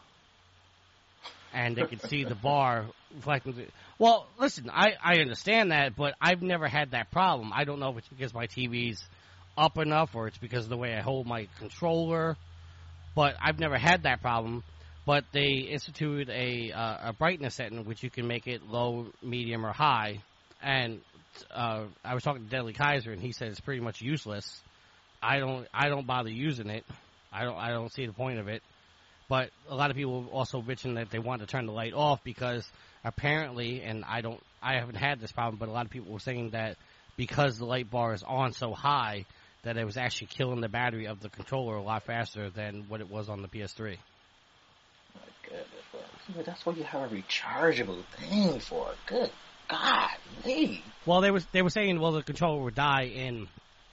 And they could see the bar reflecting. Well, listen, I understand that, but I've never had that problem. I don't know if it's because my TV's up enough or it's because of the way I hold my controller, but I've never had that problem. But they instituted a brightness setting, which you can make it low, medium, or high. And I was talking to Deadly Kaiser, and he said it's pretty much useless. I don't bother using it. I don't see the point of it. But a lot of people were also bitching that they wanted to turn the light off because apparently, and I haven't had this problem, but a lot of people were saying that because the light bar is on so high that it was actually killing the battery of the controller a lot faster than what it was on the PS3. My goodness, that's what you have a rechargeable thing for. Good God, me. Well, they were saying, the controller would die in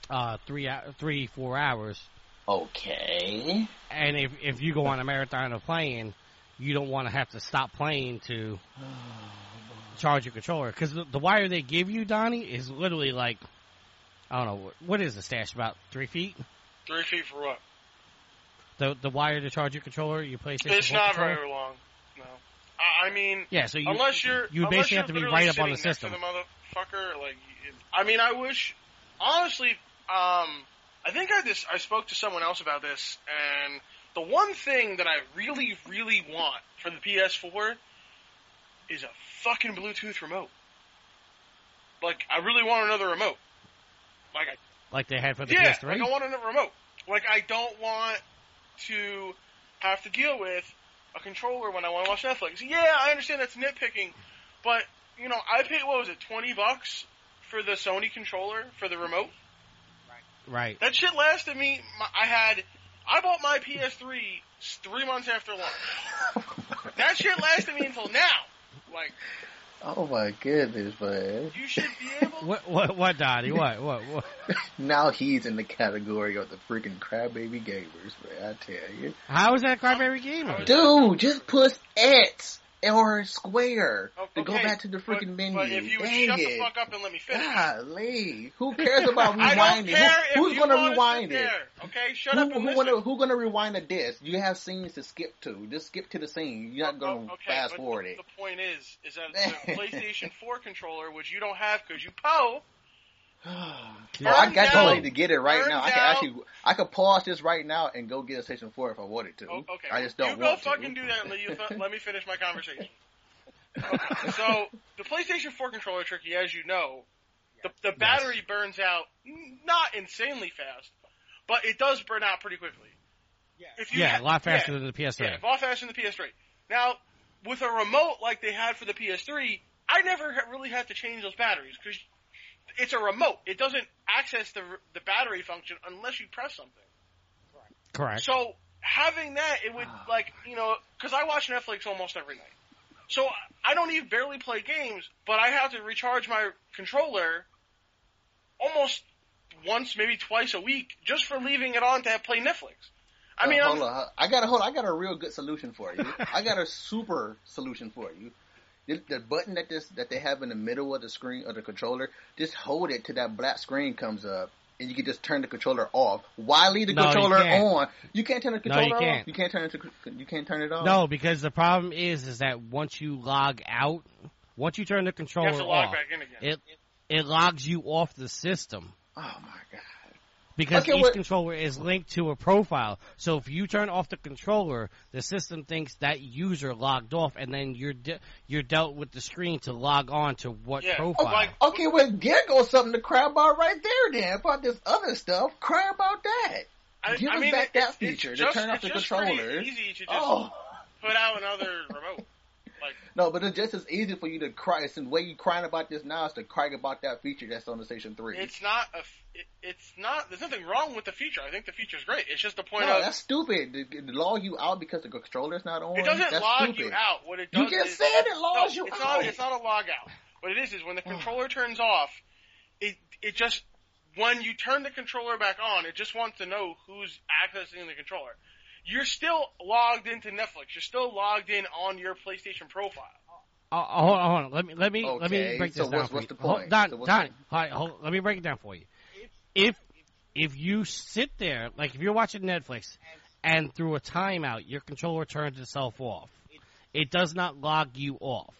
3-4 hours. Okay. And if you go on a marathon of playing, you don't want to have to stop playing to charge your controller. Because the wire they give you, Donnie, is literally like, I don't know, what is the stash, about 3 feet? 3 feet for what? The wire to charge your controller, your PlayStation 4 It's not controller? very long, no. I mean, yeah, so you basically have to be right up on the system. The motherfucker, like, I mean, I wish, honestly, I think I spoke to someone else about this, and the one thing that I really, really want for the PS4 is a fucking Bluetooth remote. Like, I really want another remote. Like they had for the PS3? PS3? Like, I want another remote. Like, I don't want to have to deal with a controller when I want to watch Netflix. Yeah, I understand that's nitpicking, but, I paid, what was it, $20 for the Sony controller for the remote? Right. That shit lasted me. I bought my PS3 3 months after launch. That shit lasted me until now. Like, oh my goodness, man! You should be able. What, Donnie? What? Now he's in the category of the freaking crybaby gamers, man. I tell you. How is that crybaby gamer? Dude, just push X. or Square to go Okay, back to the freaking menu. But if you would Dang shut it. the fuck up and let me finish. Golly. Who cares about rewinding? I don't care Who's if you going to wanna rewind sit it? there, okay? Shut up and listen. Who's going to rewind a disc? You have scenes to skip to. Just skip to the scene. You're not going to fast forward it. The point is that the PlayStation 4 controller, which you don't have because you PO. I got the money to get it right now. I could pause this right now and go get a PlayStation 4 if I wanted to. Okay. I just don't want to. You go fucking do that and let me finish my conversation. Okay, so, the PlayStation 4 controller, Tricky, as you know, the battery burns out not insanely fast, but it does burn out pretty quickly. A lot faster than the PS3. Yeah, a lot faster than the PS3. Now, with a remote like they had for the PS3, I never really had to change those batteries, because it's a remote. It doesn't access the battery function unless you press something. Correct. So, having that, it would, because I watch Netflix almost every night. So, I don't even barely play games, but I have to recharge my controller almost once, maybe twice a week, just for leaving it on to play Netflix. Hold on. I got a real good solution for you. I got a super solution for you. The button that they have in the middle of the screen of the controller, just hold it till that black screen comes up, and you can just turn the controller off. Why leave the controller on? You can't turn the controller off. You can't turn it off. No, because the problem is that once you log out, once you turn the controller you have to log off, back in again. it logs you off the system. Oh my god. Because each controller is linked to a profile. So if you turn off the controller, the system thinks that user logged off, and then you're dealt with the screen to log on to what profile. Okay, well, there goes something to cry about right there then. About this other stuff, cry about that. Give us back that feature to turn off the controller. It's easy to just put out another remote. No, but it's just as easy for you to cry. It's the way you crying about this now is to cry about that feature that's on the PlayStation 3. It's not. There's nothing wrong with the feature. I think the feature's great. It's just the point of. No, that's stupid. To log you out because the controller's not on. It doesn't log stupid. you out. What it does you just said it logs you out. It's not a log out. What it is when the controller turns off, it just when you turn the controller back on, it just wants to know who's accessing the controller. You're still logged into Netflix. You're still logged in on your PlayStation profile. Hold on. Let me break this down for what's you. The point? Let me break it down for you. If you sit there, like if you're watching Netflix, and through a timeout, your controller turns itself off, it does not log you off.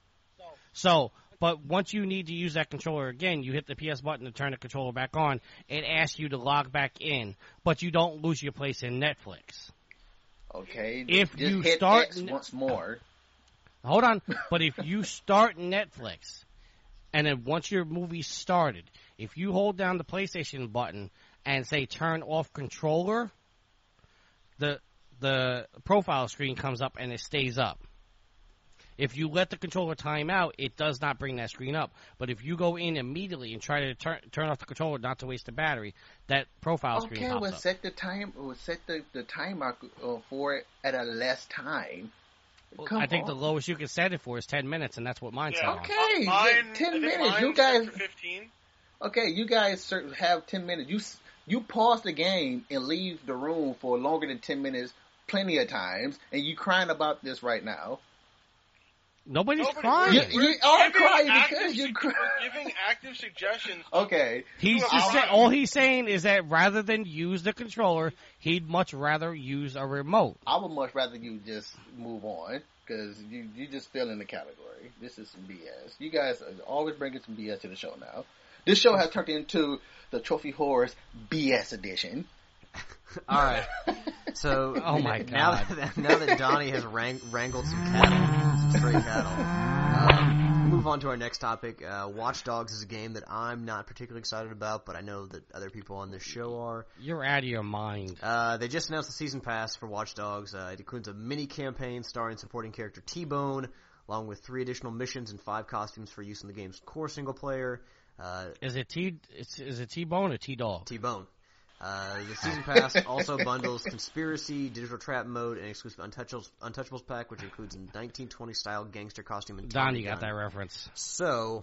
But once you need to use that controller again, you hit the PS button to turn the controller back on. It asks you to log back in, but you don't lose your place in Netflix. Okay. If just you hit start X once more. Hold on. But if you start Netflix, and then once your movie's started, if you hold down the PlayStation button and say turn off controller, the profile screen comes up and it stays up. If you let the controller time out, it does not bring that screen up. But if you go in immediately and try to turn off the controller not to waste the battery, that profile screen pops up. Okay, we'll set the timer for it at a less time. I think the lowest you can set it for is 10 minutes, and that's what mine's set on. Okay, 10 minutes. You guys, 15. Okay, you guys have 10 minutes. You pause the game and leave the room for longer than 10 minutes plenty of times, and you crying about this right now. Nobody's crying. You are crying because you're crying. We're giving active suggestions. Okay. All he's saying is that rather than use the controller, he'd much rather use a remote. I would much rather you just move on because you just fell in the category. This is some BS. You guys are always bringing some BS to the show now. This show has turned into the Trophy Horrors BS edition. All right. So, oh my God. Now that Donnie has wrangled some cattle, some stray cattle, we'll move on to our next topic. Watch Dogs is a game that I'm not particularly excited about, but I know that other people on this show are. You're out of your mind. They just announced the season pass for Watch Dogs. It includes a mini campaign starring supporting character T-Bone, along with 3 additional missions and 5 costumes for use in the game's core single player. Is it T-Bone or T-Dog? T-Bone. The season pass also bundles Conspiracy, Digital Trap Mode, and exclusive Untouchables pack, which includes a 1920 style gangster costume and Don, you got that reference. So,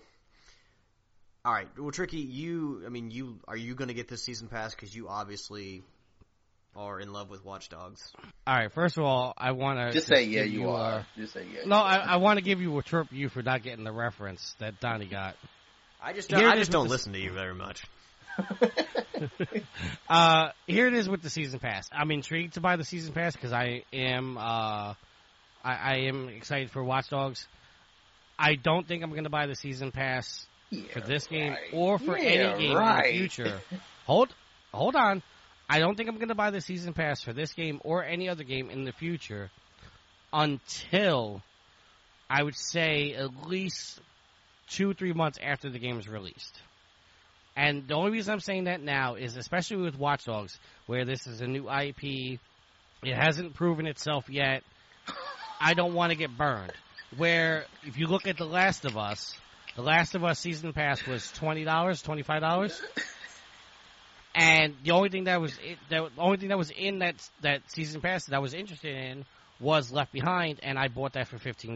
alright, well, Tricky, are you going to get this season pass? Because you obviously are in love with Watch Dogs. All right, first of all, I want to Just say yeah, you are. Just say yeah. No, I want to give you a trip you for not getting the reference that Donnie got. I just don't listen to you very much. Here it is with the season pass. I'm intrigued to buy the season pass because I am excited for Watch Dogs. I don't think I'm going to buy the season pass for this game or for any game in the future. Hold on. I don't think I'm going to buy the season pass for this game or any other game in the future until I would say at least 2-3 months after the game is released. And the only reason I'm saying that now is especially with Watch Dogs, where this is a new IP, it hasn't proven itself yet. I don't want to get burned. Where if you look at The Last of Us season pass was $20, $25. And the only thing that was in that season pass that I was interested in was Left Behind, and I bought that for $15.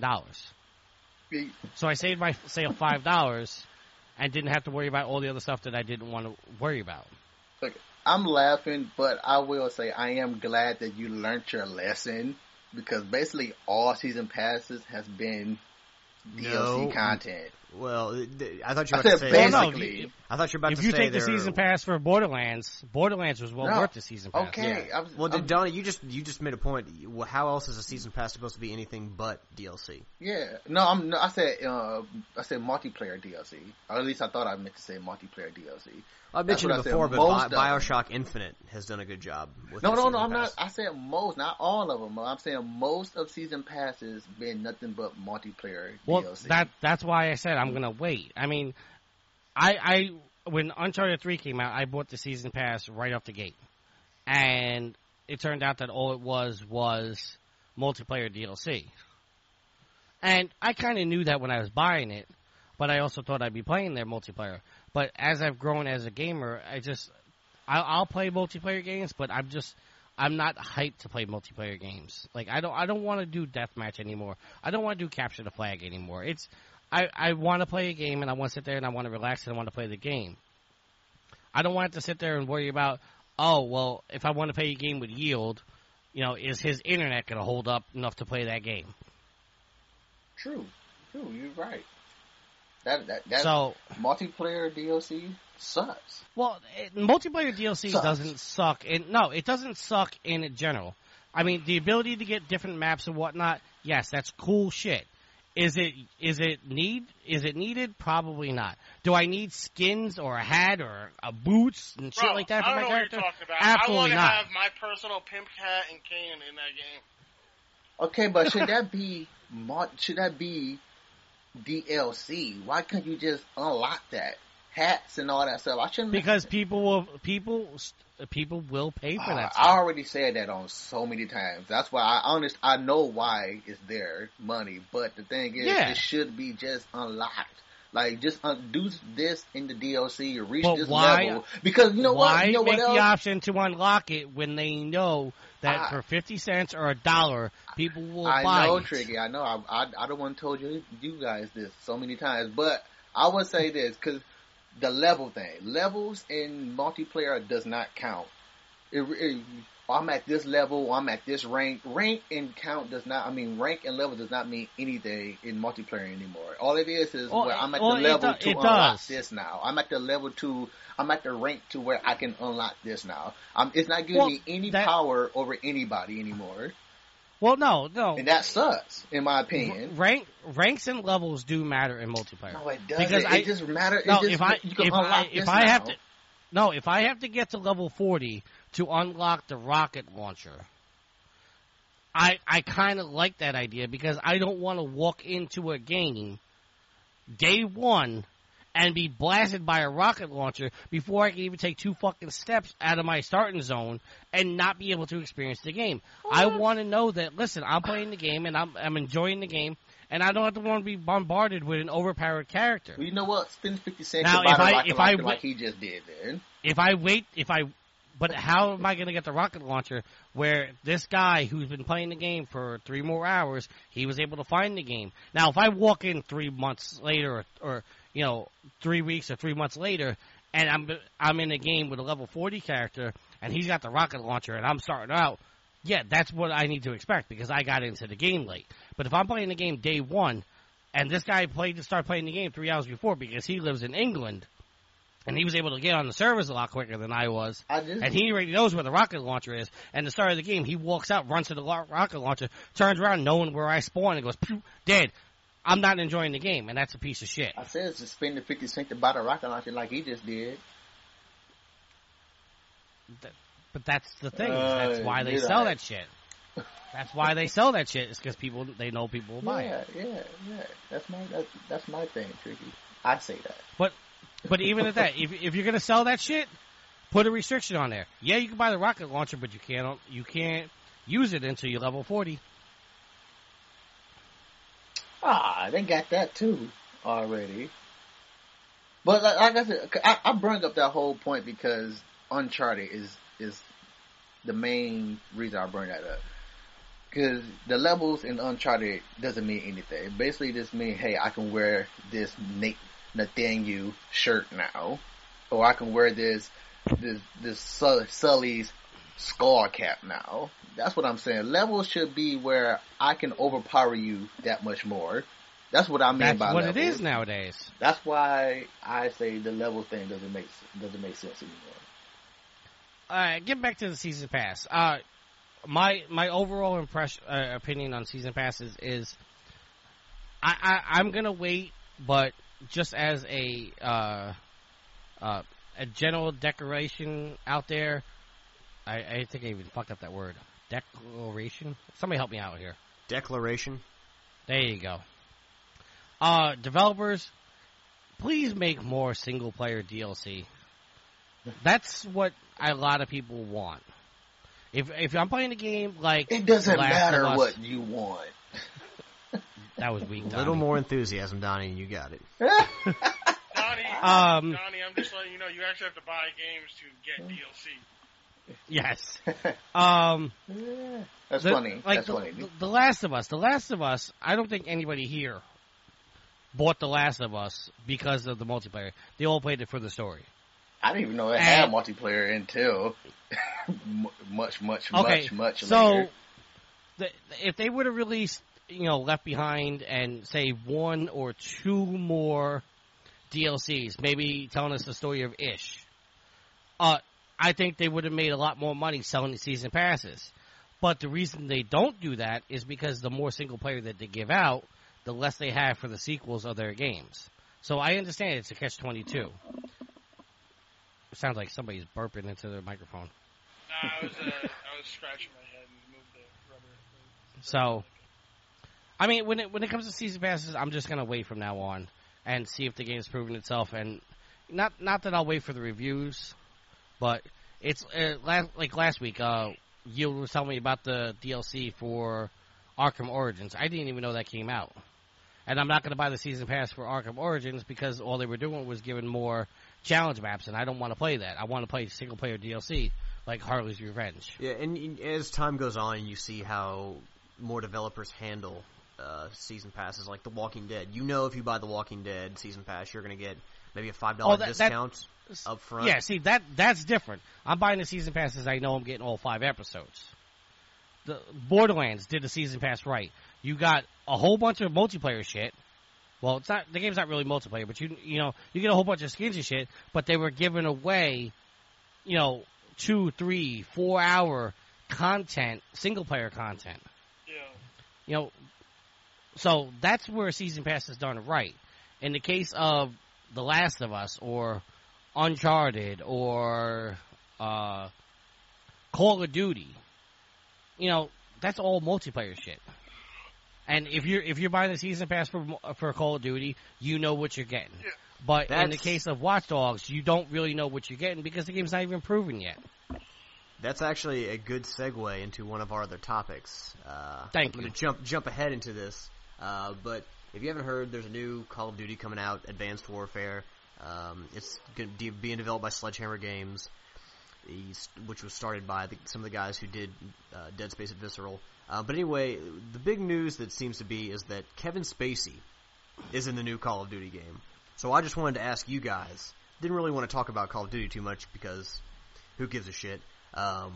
So I saved myself $5 and didn't have to worry about all the other stuff that I didn't want to worry about. Look, I'm laughing, but I will say I am glad that you learned your lesson because basically all season passes has been DLC content. Well, I thought you were about to say basically. I thought you were about to say if you take the season pass for Borderlands was worth the season pass. Okay. Yeah. Well, Donnie, you just made a point. How else is a season pass supposed to be anything but DLC? Yeah. No, I said multiplayer DLC. Or at least I thought I meant to say multiplayer DLC. I mentioned it before, but BioShock Infinite has done a good job with No, I'm not. I said most, not all of them. I'm saying most of season passes been nothing but multiplayer DLC. That's why I said I'm gonna wait. I mean, I when Uncharted 3 came out, I bought the season pass right off the gate, and it turned out that all it was multiplayer DLC. And I kind of knew that when I was buying it, but I also thought I'd be playing their multiplayer. But as I've grown as a gamer, I'll play multiplayer games, but I'm not hyped to play multiplayer games. Like I don't want to do deathmatch anymore. I don't want to do capture the flag anymore. I want to play a game and I want to sit there and I want to relax and I want to play the game. I don't want to sit there and worry about, oh, well, if I want to play a game with Yield, is his internet going to hold up enough to play that game? True, you're right. That so multiplayer DLC sucks. Well, multiplayer DLC sucks. Doesn't suck. It doesn't suck in general. I mean, the ability to get different maps and whatnot, yes, that's cool shit. Is it needed? Probably not. Do I need skins or a hat or a boots and shit like that for my character? I don't know what you're talking about. Absolutely I want to not. have my personal pimp cat and Kane in that game. Okay, but should that be DLC? Why couldn't you just unlock that? Hats and all that stuff. I shouldn't. Because people will pay for that stuff. I already said that on so many times. That's why I know why it's there, money. But the thing is, it should be just unlocked. Like, just do this in the DLC or reach this level. Because you know what? Why what make else? the option to unlock it when they know that for 50 cents or $1, people will buy it? I know, Tricky. I know. I don't want to told you guys this so many times. But I would say this, because the level thing. Levels in multiplayer does not count. I'm at this level, I'm at this rank. Rank and level does not mean anything in multiplayer anymore. All it is I'm at the level to unlock this now. I'm at the level I'm at the rank to where I can unlock this now. It's not giving me any power over anybody anymore. Well, no. And that sucks, in my opinion. Ranks and levels do matter in multiplayer. No, it doesn't. Because it just matters. No, if I have to get to level 40 to unlock the rocket launcher, I kind of like that idea because I don't want to walk into a game day one and be blasted by a rocket launcher before I can even take 2 fucking steps out of my starting zone and not be able to experience the game. I want to know that, listen, I'm playing the game and I'm enjoying the game, and I don't have to want to be bombarded with an overpowered character. Well, you know what? Spend 50 cents now, to buy the rocket like he just did then. But how am I going to get the rocket launcher where this guy who's been playing the game for 3 more hours, he was able to find the game? Now, if I walk in 3 months later or 3 weeks or 3 months later and I'm in a game with a level 40 character, and he's got the rocket launcher, and I'm starting out, yeah, that's what I need to expect because I got into the game late. But if I'm playing the game day one, and this guy started playing the game 3 hours before because he lives in England, and he was able to get on the servers a lot quicker than I was, and he already knows where the rocket launcher is, and the start of the game, he walks out, runs to the rocket launcher, turns around knowing where I spawn, and goes, dead. I'm not enjoying the game, and that's a piece of shit. I said it's just spend the 50 cents to buy the rocket launcher like he just did. But that's the thing. That's why they sell that shit. That's why they sell that shit. It's because they know people will buy it. Yeah. That's my thing, Tricky. I say that. But even at that, if you're gonna sell that shit, put a restriction on there. Yeah, you can buy the rocket launcher, but you can't use it until you're level 40. They got that too already. But like I said, I bring up that whole point because Uncharted is the main reason I bring that up. Because the levels in Uncharted doesn't mean anything. It basically just means, hey, I can wear this Nathaniel shirt now, or I can wear this Sully's skull cap now. That's what I'm saying. Levels should be where I can overpower you that much more. That's what I mean by levels. That's what it is nowadays. That's why I say the level thing doesn't make sense anymore. All right, get back to the season pass. My overall opinion on season passes is I'm gonna wait, but just as a general declaration out there, I think I even fucked up that word. Declaration? Somebody help me out here. Declaration? There you go. Developers, please make more single-player DLC. That's what a lot of people want. If I'm playing a game like it doesn't matter what you want. That was weak, Donnie. A little more enthusiasm, Donnie, and you got it. Donnie, I'm just letting you know you actually have to buy games to get DLC. Yes. That's funny. That's funny. The Last of Us, I don't think anybody here bought The Last of Us because of the multiplayer. They all played it for the story. I didn't even know it had multiplayer until much later. So, if they would have released, Left Behind and say 1 or 2 more DLCs, maybe telling us the story of Ish, I think they would have made a lot more money selling the season passes. But the reason they don't do that is because the more single player that they give out, the less they have for the sequels of their games. So I understand it's a catch-22. It sounds like somebody's burping into their microphone. Nah, I was scratching my head and moved the rubber. So, I mean, when it comes to season passes, I'm just gonna wait from now on and see if the game's proven itself. And not that I'll wait for the reviews, but it's like last week. You was telling me about the DLC for Arkham Origins. I didn't even know that came out. And I'm not going to buy the season pass for Arkham Origins because all they were doing was giving more challenge maps, and I don't want to play that. I want to play single-player DLC like Harley's Revenge. Yeah, and as time goes on, you see how more developers handle season passes, like The Walking Dead. If you buy The Walking Dead season pass, you're going to get maybe a $5 discount up front. Yeah, see, that's different. I'm buying the season passes. I know I'm getting all 5 episodes. The Borderlands did the season pass right. You got a whole bunch of multiplayer shit. Well, it's not the game's not really multiplayer, but you get a whole bunch of skins and shit. But they were giving away, 2, 3, 4 hour content, single player content. Yeah. So that's where season pass is done right. In the case of The Last of Us or Uncharted or Call of Duty, that's all multiplayer shit. And if you're buying the season pass for Call of Duty, you know what you're getting. Yeah. But in the case of Watch Dogs, you don't really know what you're getting because the game's not even proven yet. That's actually a good segue into one of our other topics. Thank you. I'm going to jump ahead into this. But if you haven't heard, there's a new Call of Duty coming out, Advanced Warfare. It's going to be being developed by Sledgehammer Games, which was started by some of the guys who did Dead Space and Visceral. But anyway, the big news that seems to be is that Kevin Spacey is in the new Call of Duty game. So I just wanted to ask you guys, didn't really want to talk about Call of Duty too much because who gives a shit? I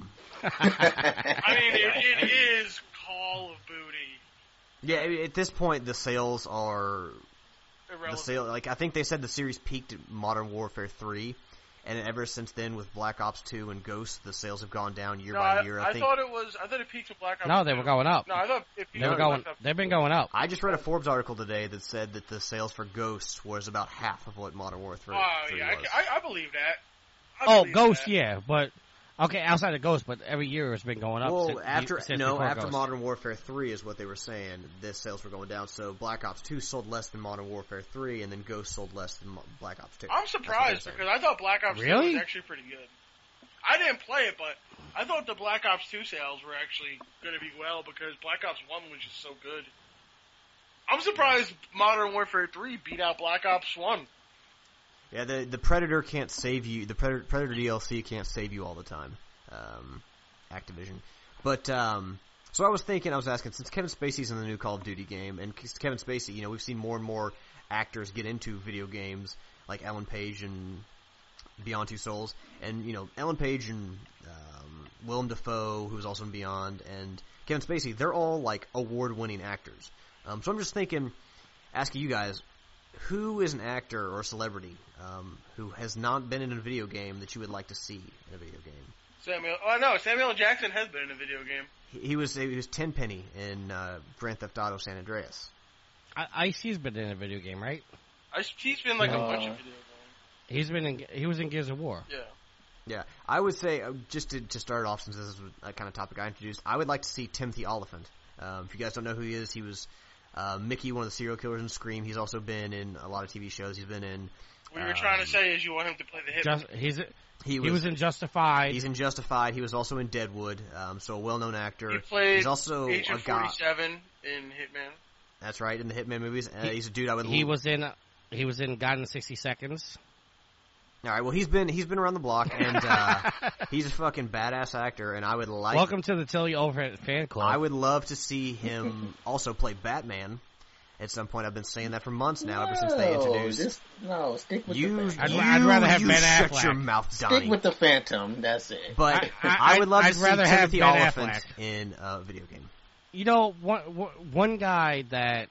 mean, it is Call of Duty. Yeah, at this point, the sales are Irrelevant. I think they said the series peaked at Modern Warfare 3, and ever since then, with Black Ops 2 and Ghost, the sales have gone down year by year. I thought it peaked with Black Ops. No, they were going up. No, I thought it peaked They were with going. Black Ops. They've been going up. I just read a Forbes article today that said that the sales for Ghost was about half of what Modern Warfare 3 yeah, was. I believe that. Oh, Ghost, yeah, but okay, outside of Ghost, but every year it's been going up. Well, since before after Ghost. Modern Warfare 3 is what they were saying. The sales were going down. So Black Ops 2 sold less than Modern Warfare 3, and then Ghost sold less than Black Ops 2. I'm surprised because I thought Black Ops 2 Really? was actually pretty good. I didn't play it, but I thought the Black Ops 2 sales were actually going to be well because Black Ops 1 was just so good. I'm surprised Modern Warfare 3 beat out Black Ops 1. Yeah, the Predator can't save you. The Predator DLC can't save you all the time. Activision. But, so I was asking, since Kevin Spacey's in the new Call of Duty game, and Kevin Spacey, we've seen more and more actors get into video games, like Ellen Page and Beyond Two Souls, and, Ellen Page and, Willem Dafoe, who's also in Beyond, and Kevin Spacey, they're all, award-winning actors. So I'm just asking you guys, who is an actor or a celebrity, who has not been in a video game that you would like to see in a video game? Samuel L. Jackson has been in a video game. He was Tenpenny in Grand Theft Auto San Andreas. Ice-T's been in a video game, right? He's been a bunch of video games. He was in Gears of War. Yeah. Yeah, I would say, just to start off, since this is a kind of topic I introduced, I would like to see Timothy Olyphant. If you guys don't know who he was Mickey, one of the serial killers in Scream. He's also been in a lot of TV shows. He's been in... What you're trying to say is you want him to play the Hitman. He was in Justified. He's in Justified. He was also in Deadwood, so a well-known actor. He played he's also Agent 47 in Hitman. That's right, in the Hitman movies. He's a dude I would... He was in Gone in 60 Seconds. All right, well, he's been around the block, and he's a fucking badass actor, and I would like... Welcome to the Tilly Overhead fan club. I would love to see him also play Batman at some point. I've been saying that for months now, ever since they introduced... Stick with the Phantom. I'd rather have Ben Affleck. Shut your mouth, Donnie. Stick with the Phantom, that's it. But I would love to see Timothy Ben Olyphant Affleck in a video game. One guy that...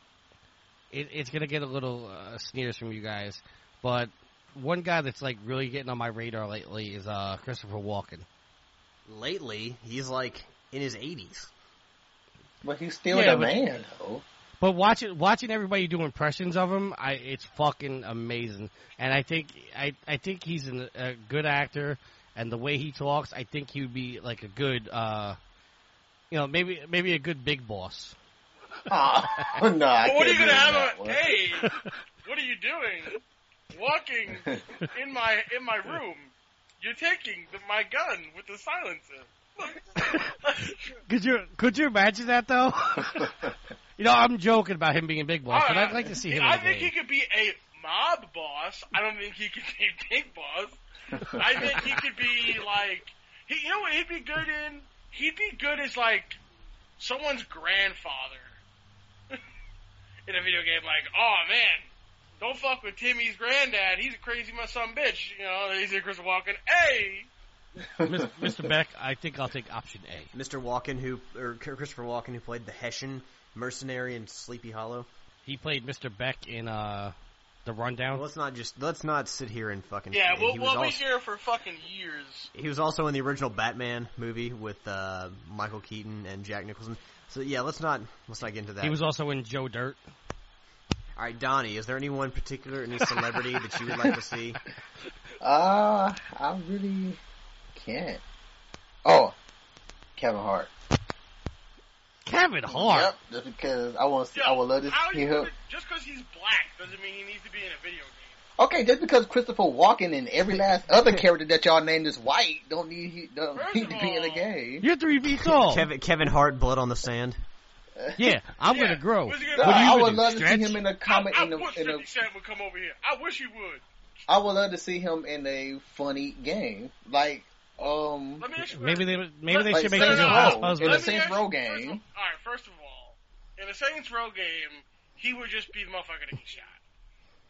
It's going to get a little sneers from you guys, but... One guy that's really getting on my radar lately is Christopher Walken. Lately, he's in his 80s. But he's still a man, though. But watching everybody do impressions of him, it's fucking amazing. And I think he's a good actor, and the way he talks, I think he would be a good, maybe a good big boss. No, I what are you can't gonna have? Hey, what are you doing? Walking in my room, you're taking my gun with the silencer. Could you imagine that though? I'm joking about him being Big Boss, but I'd like to see him. I think he could be a mob boss. I don't think he could be Big Boss. I think he could be you know what he'd be good in? He'd be good as someone's grandfather in a video game. Oh man. Don't fuck with Timmy's granddad. He's a crazy son bitch. He's a Christopher Walken. Hey! Mr. Beck, I think I'll take option A. Mr. Walken, Christopher Walken, who played the Hessian mercenary in Sleepy Hollow. He played Mr. Beck in The Rundown. Well, let's not sit here and fucking... Yeah, we'll be here for fucking years. He was also in the original Batman movie with Michael Keaton and Jack Nicholson. So yeah, let's not get into that. He was also in Joe Dirt. All right, Donnie, is there anyone particular, any celebrity that you would like to see? I really can't. Oh, Kevin Hart. Kevin Hart? Yep, just because I would love to see him. Just because he's black doesn't mean he needs to be in a video game. Okay, just because Christopher Walken and every last other character that y'all named is white don't need to be in a game. You're 3 feet tall. Kevin Hart, Blood on the Sand. Yeah, I'm gonna grow. I would love to see him in a comic. I wish 50 Cent would come over here. I wish he would. I would love to see him in a funny game, Let me ask you maybe they should make Saints a Row. In a Saints Row game. All right, first of all, in a Saints Row game, he would just be the motherfucker that gets shot.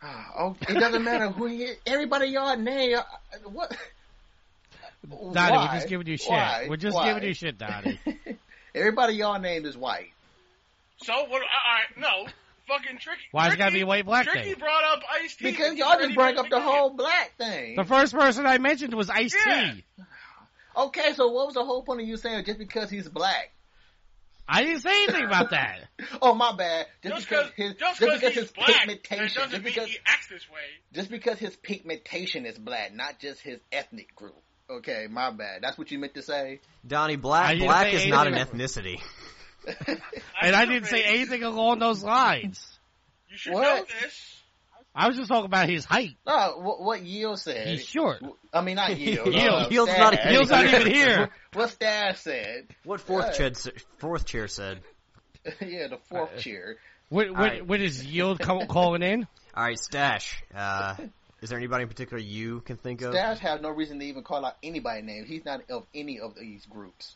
Oh, it doesn't matter who he is. Everybody y'all name. What? Donnie, we're just giving you shit. Why? We're just giving you shit, Donnie. Everybody y'all named is white. So what? No, fucking Tricky. Why it's gotta be a white black Tricky thing? brought up Ice-T. Because y'all just bring up the whole black thing. The first person I mentioned was Ice-T. Yeah. Okay, so what was the whole point of you saying just because he's black? I didn't say anything about that. Oh, my bad. Just because he's black, that pigmentation. doesn't mean he acts this way. Just because his pigmentation is black, not just his ethnic group. Okay, my bad. That's what you meant to say? Donnie, I black didn't black say is not an anything. ethnicity. And I didn't say anything along those lines. You should What? know this. I was just talking about his height. No, what Yield said. He's short. I mean, not Yield. Yield's not- Stash. Yield's not even here. What Stash said. What fourth chair said? Yeah, the fourth chair. What is Yield calling in? All right, Stash. Is there anybody in particular you can think of? Stash has no reason to even call out anybody's name. He's not of any of these groups.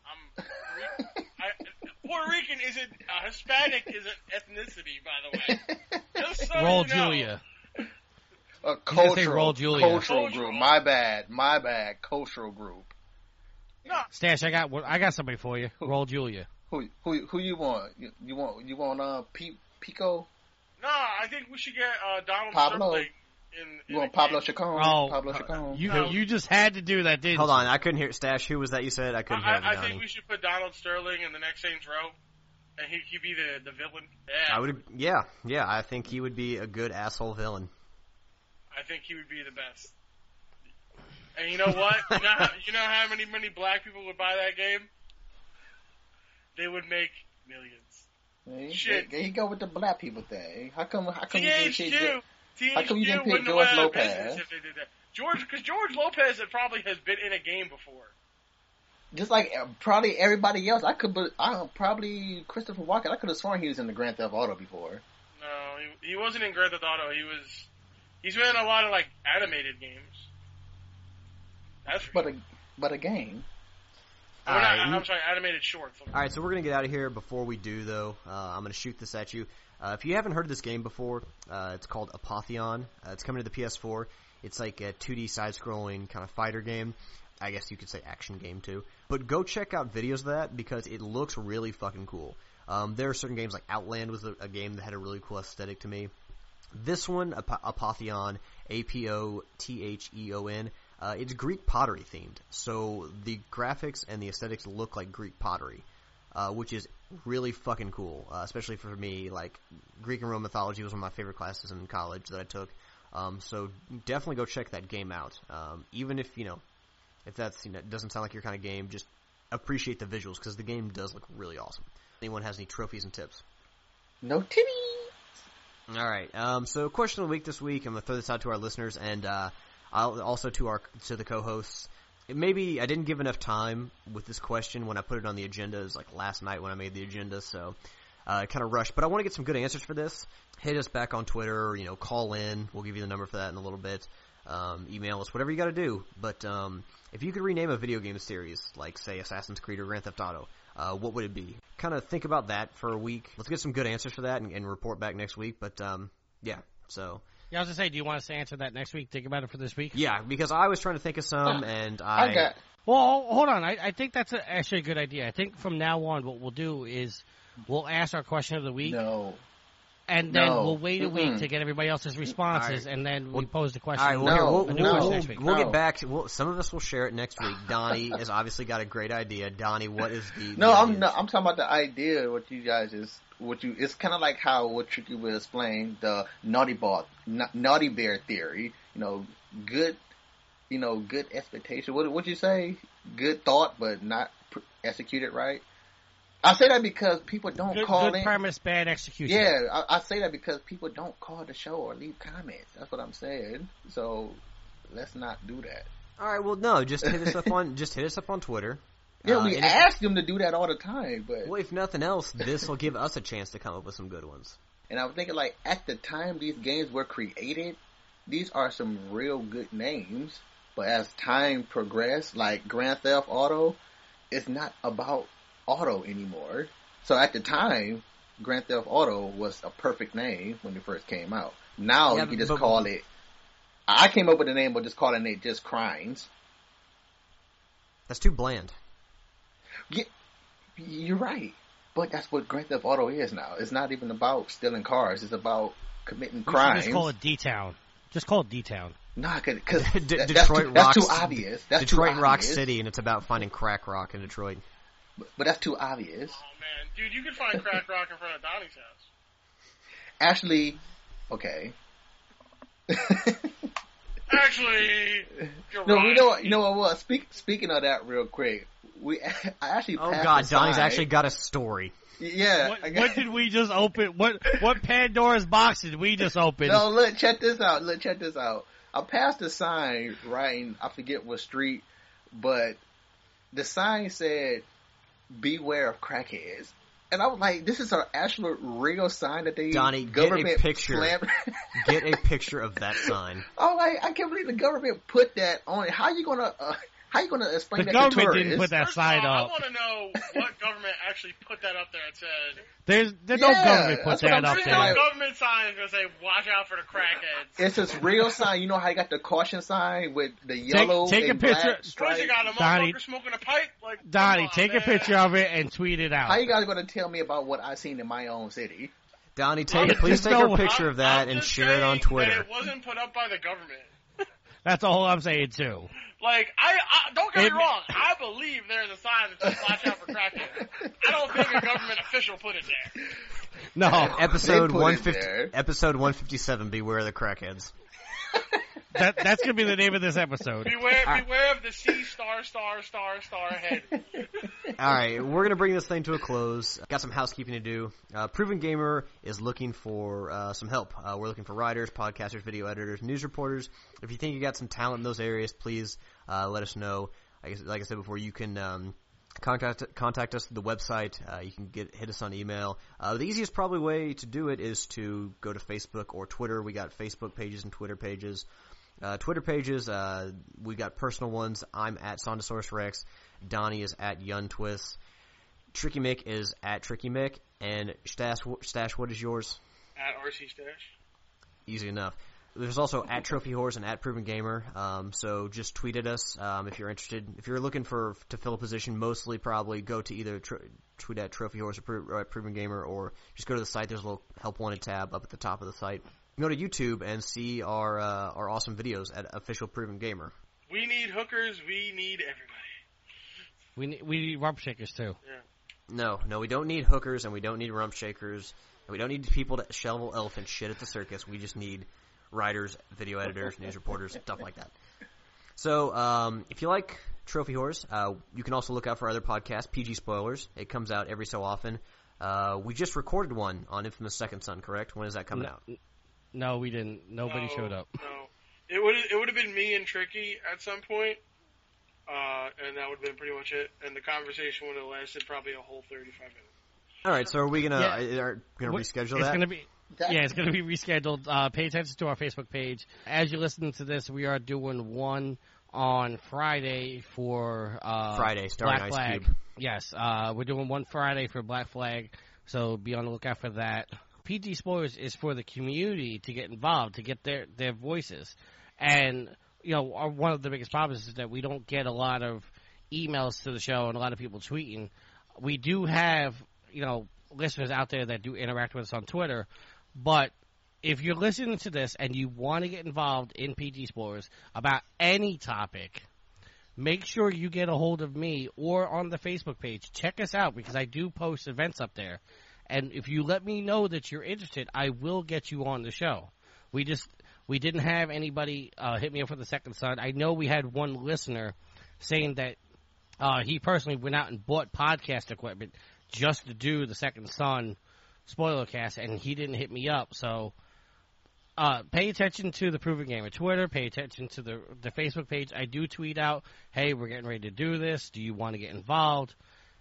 Puerto Rican isn't Hispanic isn't ethnicity, by the way. Just so Roll you know. Julia. A gonna say Roll Julia. cultural group. My bad. Cultural group. No, Stash, I got somebody for you. Roll Julia. Who you want? You want Pico? no, I think we should get Donald Pablo? Sterling in You want the Pablo game. Chacon? Oh, Pablo Chacon. You just had to do that, didn't Hold you? on, I couldn't hear Stash. Who was that you said? I couldn't hear I Donnie. think we should put Donald Sterling in the next Saints Row, and he could be the villain. Yeah, I would. Yeah. I think he would be a good asshole villain. I think he would be the best. And you know what? you know how many black people would buy that game? They would make millions. Shit. There you go with the black people thing. How come you didn't pick How come you didn't pick wouldn't George have went out of Lopez? business if they did that. Because George Lopez probably has been in a game before. Just like probably everybody else, probably Christopher Walken. I could have sworn he was in the Grand Theft Auto before. No, he wasn't in Grand Theft Auto. He's been in a lot of like animated games. That's But a game. I'm sorry, animated shorts. All right, so we're gonna get out of here. Before we do, though, I'm gonna shoot this at you. If you haven't heard of this game before, it's called Apotheon. It's coming to the PS4. It's like a 2D side-scrolling kind of fighter game. I guess you could say action game too. But go check out videos of that because it looks really fucking cool. There are certain games like Outland was a game that had a really cool aesthetic to me. This one, Apotheon, Apotheon, it's Greek pottery themed. So the graphics and the aesthetics look like Greek pottery, which is really fucking cool, especially for me. Like, Greek and Roman mythology was one of my favorite classes in college that I took. So definitely go check that game out. Even if, if that's, doesn't sound like your kind of game, just appreciate the visuals because the game does look really awesome. Anyone has any trophies and tips? No titties. All right. So question of the week this week. I'm gonna throw this out to our listeners and also to the co-hosts. Maybe I didn't give enough time with this question when I put it on the agenda. It was like last night when I made the agenda, so kind of rushed. But I want to get some good answers for this. Hit us back on Twitter, or, call in. We'll give you the number for that in a little bit. Email us, whatever you got to do. But if you could rename a video game series, like say Assassin's Creed or Grand Theft Auto, what would it be? Kind of think about that for a week. Let's get some good answers for that and report back next week. But yeah, so. Yeah, I was going to say, do you want us to answer that next week? Think about it for this week? Yeah, because I was trying to think of some, and I got. Well, hold on. I think that's actually a good idea. I think from now on, what we'll do is we'll ask our question of the week. No. And then No. we'll wait a week to get everybody else's responses, and then we pose the question. All right, No. we'll get back. Some of us will share it next week. Donnie has obviously got a great idea. Donnie, what is the? No, the I'm idea? not. I'm talking about the idea. It's kind of like how what Tricky will explain the naughty bear theory. Good expectation. What'd you say? Good thought, but not executed right. I say that because people don't call good in. premise, bad execution. Yeah, I say that because people don't call the show or leave comments. That's what I'm saying. So let's not do that. All right, well, no, just hit us up on Twitter. Yeah, we and ask them to do that all the time, but well, if nothing else, this will give us a chance to come up with some good ones. and I'm thinking like at the time these games were created, these are some real good names. But as time progressed, like Grand Theft Auto, it's not about auto anymore. So at the time, Grand Theft Auto was a perfect name when it first came out. Now Yeah, you can just but- call it. I came up with the name of just calling it just crimes. That's too bland. Yeah, you're right. But that's what Grand Theft Auto is now. It's not even about stealing cars. It's about committing We should crimes. just call it D-Town. Just call it D-Town. Nah, because Detroit that's too rocks- obvious. That's Detroit too Rock obvious. City, and it's about finding crack rock in Detroit. But that's too obvious. Oh man, dude, you can find crack rock in front of Donnie's house. Actually, okay. Actually, you're No, right. you know what? Well, speaking of that, real quick, I actually Oh passed God, the Donnie's sign. actually got a story. Yeah. What did we just open? What Pandora's box did we just open? No, look, check this out. I passed a sign right in, I forget what street, but the sign said, "Beware of crackheads." And I was like, this is an actual real sign that they Donnie, government get a picture. slammed. Get a picture of that sign. I'm like, I can't believe the government put that on it. How you gonna explain The that to government tourists? didn't put that First of sign all, I up. want to know what government actually put that up there and said. There's no Yeah, government put that's what that I'm up There's saying. there. no government sign that's gonna say, "Watch out for the crackheads." It's this real sign. You know how you got the caution sign with the yellow take a and picture. black First, stripe? you got a Donnie- motherfucker smoking a pipe. Like, Donnie, come on, take a man. picture of it and tweet it out. How you guys gonna tell me about what I seen in my own city? Donnie, I'm please just take a going- picture of that I'm and just share it on saying Twitter. That it wasn't put up by the government. That's all I'm saying too. Like, I don't get It- me wrong. I believe there's a sign that says "Watch out for crackheads." I don't think a government official put it there. No, Episode They put it 150. there. Episode 157. Beware of the crackheads. that's gonna be the name of this episode. Beware of the C star head. All right, we're gonna bring this thing to a close. Got some housekeeping to do. Proven Gamer is looking for some help. We're looking for writers, podcasters, video editors, news reporters. If you think you got some talent in those areas, please let us know. Like I said before, you can contact us through the website. You can hit us on email. The easiest probably way to do it is to go to Facebook or Twitter. We got Facebook pages and Twitter pages. Twitter pages, we got personal ones. I'm at Sondosaurus Rex. Donnie is at Yuntwist. Tricky Mick is at Tricky Mick. And Stash, what is yours? At RC Stash. Easy enough. There's also at Trophy Horse and at Proven Gamer. So just tweet at us if you're interested. If you're looking to fill a position, mostly probably go to either tweet at Trophy Horse or at Proven Gamer, or just go to the site. There's a little Help Wanted tab up at the top of the site. Go to YouTube and see our awesome videos at Official Proven Gamer. We need hookers. We need everybody. We need rump shakers too. No, we don't need hookers and we don't need rump shakers. And we don't need people to shovel elephant shit at the circus. We just need writers, video editors, news reporters, stuff like that. So, if you like Trophy Horse, you can also look out for our other podcasts, PG Spoilers. It comes out every so often. We just recorded one on Infamous Second Son, correct? When is that coming out? No, we didn't. Nobody showed up. No, it would have been me and Tricky at some point, and that would have been pretty much it. And the conversation would have lasted probably a whole 35 minutes. All right, so are we gonna What- reschedule it's that? Gonna be, it's going to be rescheduled. Pay attention to our Facebook page. As you listen to this, we are doing one on Friday for Friday, starring Black Ice Flag. Cube. Yes, we're doing one Friday for Black Flag, so be on the lookout for that. PG Spoilers is for the community to get involved, to get their voices. And, one of the biggest problems is that we don't get a lot of emails to the show and a lot of people tweeting. We do have, listeners out there that do interact with us on Twitter, but if you're listening to this and you want to get involved in PG Spoilers about any topic, make sure you get a hold of me or on the Facebook page. Check us out because I do post events up there. And if you let me know that you're interested, I will get you on the show. We didn't have anybody hit me up for the Second Son. I know we had one listener saying that he personally went out and bought podcast equipment just to do the Second Son spoiler cast, and he didn't hit me up. So pay attention to the Proven Gamer Twitter. Pay attention to the Facebook page. I do tweet out, hey, we're getting ready to do this. Do you want to get involved?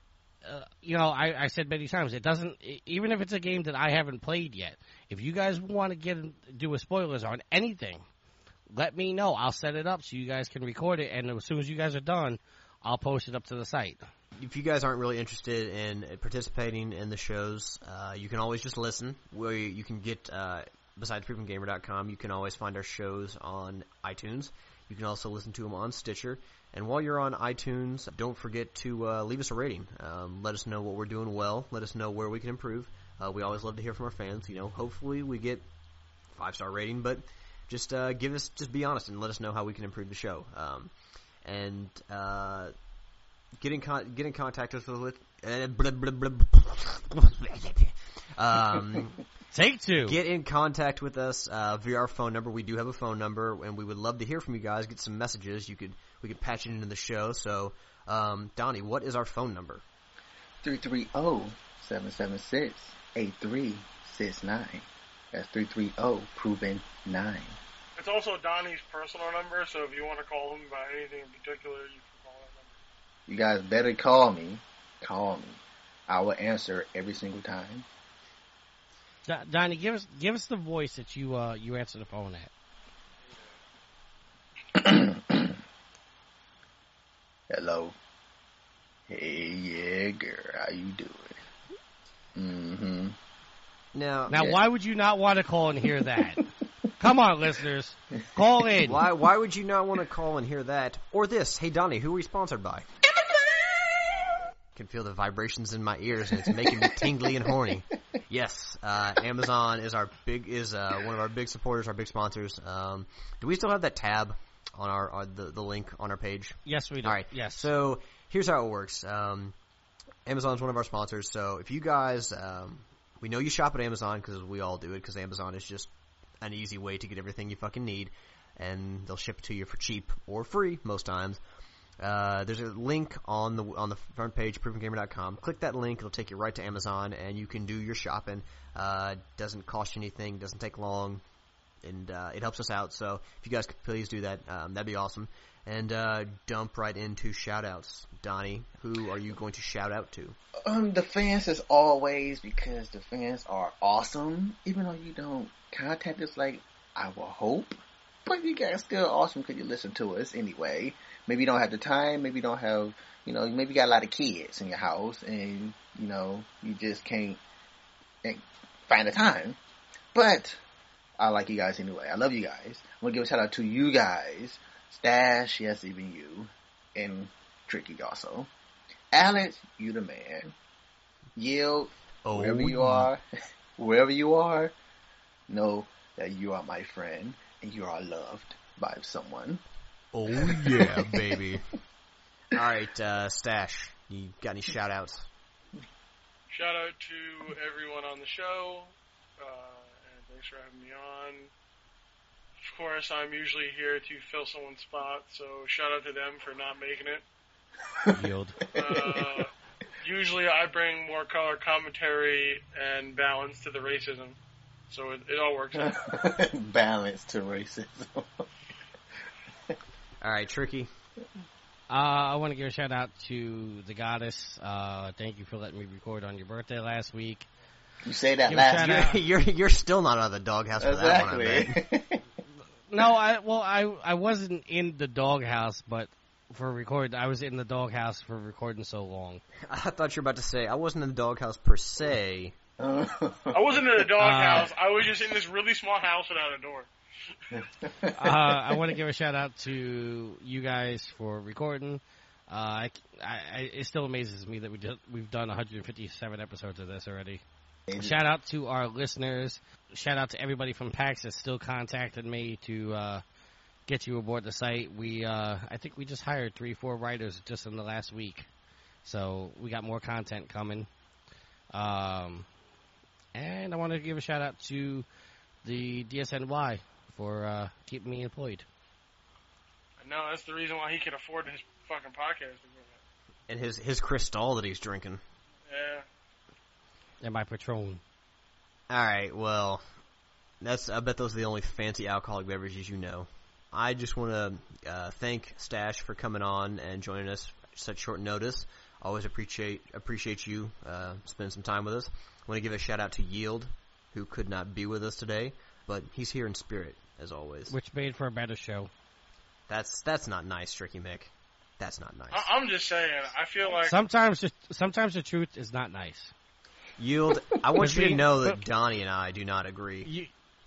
I said many times, it doesn't, even if it's a game that I haven't played yet, if you guys want to do a spoilers on anything, let me know. I'll set it up so you guys can record it, and as soon as you guys are done, I'll post it up to the site. If you guys aren't really interested in participating in the shows, you can always just listen. You can get besides ProvenGamer.com, you can always find our shows on iTunes. You can also listen to them on Stitcher. And while you're on iTunes, don't forget to leave us a rating. Let us know what we're doing well. Let us know where we can improve. We always love to hear from our fans. Hopefully we get 5-star rating, but just be honest and let us know how we can improve the show. Get in contact with us. Take two. Get in contact with us via our phone number. We do have a phone number, and we would love to hear from you guys. Get some messages. We could patch it into the show. So, Donnie, what is our phone number? 330-776-8369. That's 330-PROVEN-9. It's also Donnie's personal number, so if you want to call him about anything in particular, you can call that number. You guys better call me. Call me. I will answer every single time. Donnie, give us the voice that you answer the phone at. Hello. Hey, yeah, girl, how you doing? Mm-hmm. Now, why would you not want to call and hear that? Come on, listeners, call in. Why would you not want to call and hear that or this? Hey, Donnie, who are we sponsored by? I can feel the vibrations in my ears, and it's making me tingly and horny. Yes, Amazon is one of our big supporters, our big sponsors. Do we still have that tab on the link on our page? Yes, we do. All right. Yes. So here's how it works. Amazon's one of our sponsors. So if you guys, we know you shop at Amazon because we all do it because Amazon is just an easy way to get everything you fucking need, and they'll ship it to you for cheap or free most times. There's a link on the front page, ProvenGamer.com. Click that link; it'll take you right to Amazon, and you can do your shopping. Doesn't cost you anything, doesn't take long, and it helps us out. So if you guys could please do that, that'd be awesome. And dump right into shout-outs. Donnie, who are you going to shout out to? The fans as always, because the fans are awesome. Even though you don't contact us like I will hope, but you guys still awesome because you listen to us anyway. Maybe you don't have the time, maybe you don't have, maybe you got a lot of kids in your house and, you just can't find the time. But I like you guys anyway. I love you guys. I'm going to give a shout out to you guys. Stash, yes, even you. And Tricky also. Alex, you the man. Yield, wherever you are, know that you are my friend and you are loved by someone. Oh, yeah, baby. All right, Stash, you got any shout-outs? Shout out to everyone on the show, and thanks for having me on. Of course, I'm usually here to fill someone's spot, so shout out to them for not making it. Yield. Usually I bring more color commentary and balance to the racism, so it all works out. Balance to racism. All right, Tricky. I want to give a shout out to the goddess. Thank you for letting me record on your birthday last week. You say that last week. You're still not out of the doghouse for that one, I bet. No, I wasn't in the doghouse, but I was in the doghouse for recording so long. I thought you were about to say I wasn't in the doghouse per se. I wasn't in a doghouse. I was just in this really small house without a door. I want to give a shout out to you guys for recording. It still amazes me that we've done 157 episodes of this already. Shout out to our listeners. Shout out to everybody from PAX that still contacted me to get you aboard the site. I think we just hired 3-4 writers just in the last week, so we got more content coming. And I want to give a shout out to the DSNY for keeping me employed. I know, that's the reason why he can afford his fucking podcast. And his Cristal that he's drinking. Yeah. And my Patron. Alright, well, I bet those are the only fancy alcoholic beverages you know. I just want to thank Stash for coming on and joining us at such short notice. Always appreciate you spending some time with us. I want to give a shout out to Yield, who could not be with us today, but he's here in spirit, as always. Which made for a better show. That's not nice, Tricky Mick. That's not nice. I'm just saying, I feel like... Sometimes the truth is not nice. Yield, I want you to know that Donnie and I do not agree.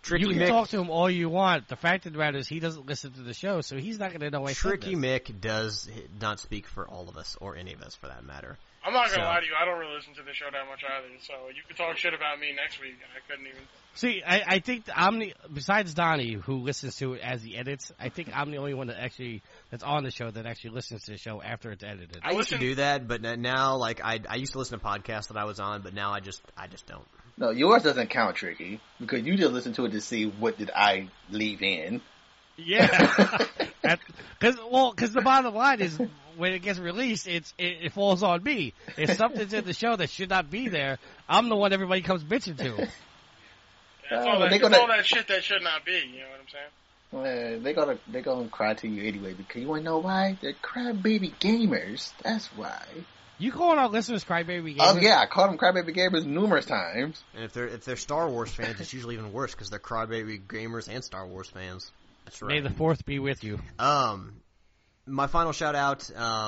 Tricky You can Mick, talk to him all you want. The fact of the matter is he doesn't listen to the show, so he's not going to know anything. Tricky Mick does not speak for all of us, or any of us for that matter. I'm not gonna So- lie to you. I don't really listen to the show that much either. So you could talk shit about me next week, and I couldn't even. See, I think I'm the, besides Donnie, who listens to it as he edits, I think I'm the only one that's on the show that actually listens to the show after it's edited. I used to do that, but now, like, I used to listen to podcasts that I was on, but now I just don't. No, yours doesn't count, Tricky, because you just listen to it to see what did I leave in. Yeah, because the bottom line is when it gets released, it falls on me. If something's in the show that should not be there, I'm the one everybody comes bitching to. It's Oh, all, they it's gonna- all that shit that should not be. You know what I'm saying? Well, they're gonna cry to you anyway, because you wanna know why? They're crybaby gamers. That's why. You calling our listeners crybaby gamers? Oh yeah, I called them crybaby gamers numerous times. And if they're Star Wars fans, it's usually even worse because they're crybaby gamers and Star Wars fans. That's May right. the fourth be with you. My final shout out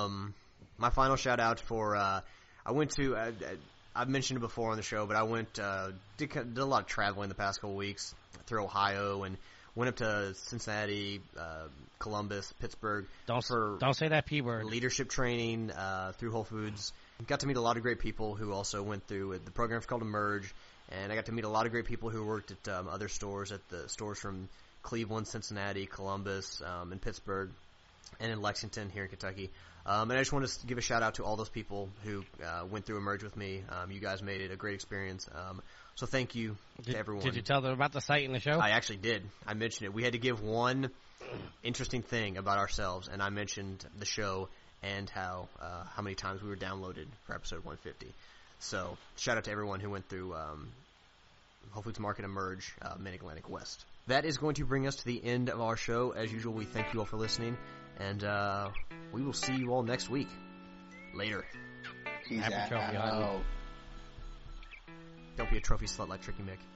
for I went to I've mentioned it before on the show, but I went did a lot of traveling the past couple weeks through Ohio and went up to Cincinnati, Columbus, Pittsburgh. Don't say that P word. Leadership training through Whole Foods. Got to meet a lot of great people who also went through the program's called Emerge, and I got to meet a lot of great people who worked at other stores, at the stores from Cleveland, Cincinnati, Columbus, and Pittsburgh, and in Lexington here in Kentucky. And I just want to give a shout out to all those people who went through Emerge with me. You guys made it a great experience. So thank you to everyone. Did you tell them about the site in the show? I actually did. I mentioned it. We had to give one interesting thing about ourselves, and I mentioned the show and how many times we were downloaded for episode 150. So shout out to everyone who went through Whole Foods Market Emerge, Mid-Atlantic West. That is going to bring us to the end of our show. As usual, we thank you all for listening, and we will see you all next week. Later. Peace Happy out. trophy hunting. Don't be a trophy slut like Tricky Mick.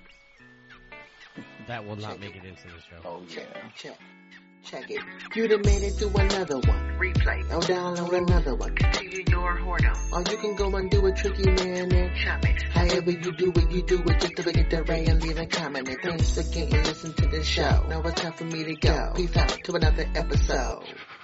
That will not make it into the show. Oh yeah. Check it. You done made it to another one. Replay. Or download another one. Continue your whoredom. Or you can go and do a Tricky Man and chop it. However you do it, just to forget the ray and leave a comment. And thanks again and listen to the show. Now it's time for me to go. Peace out to another episode.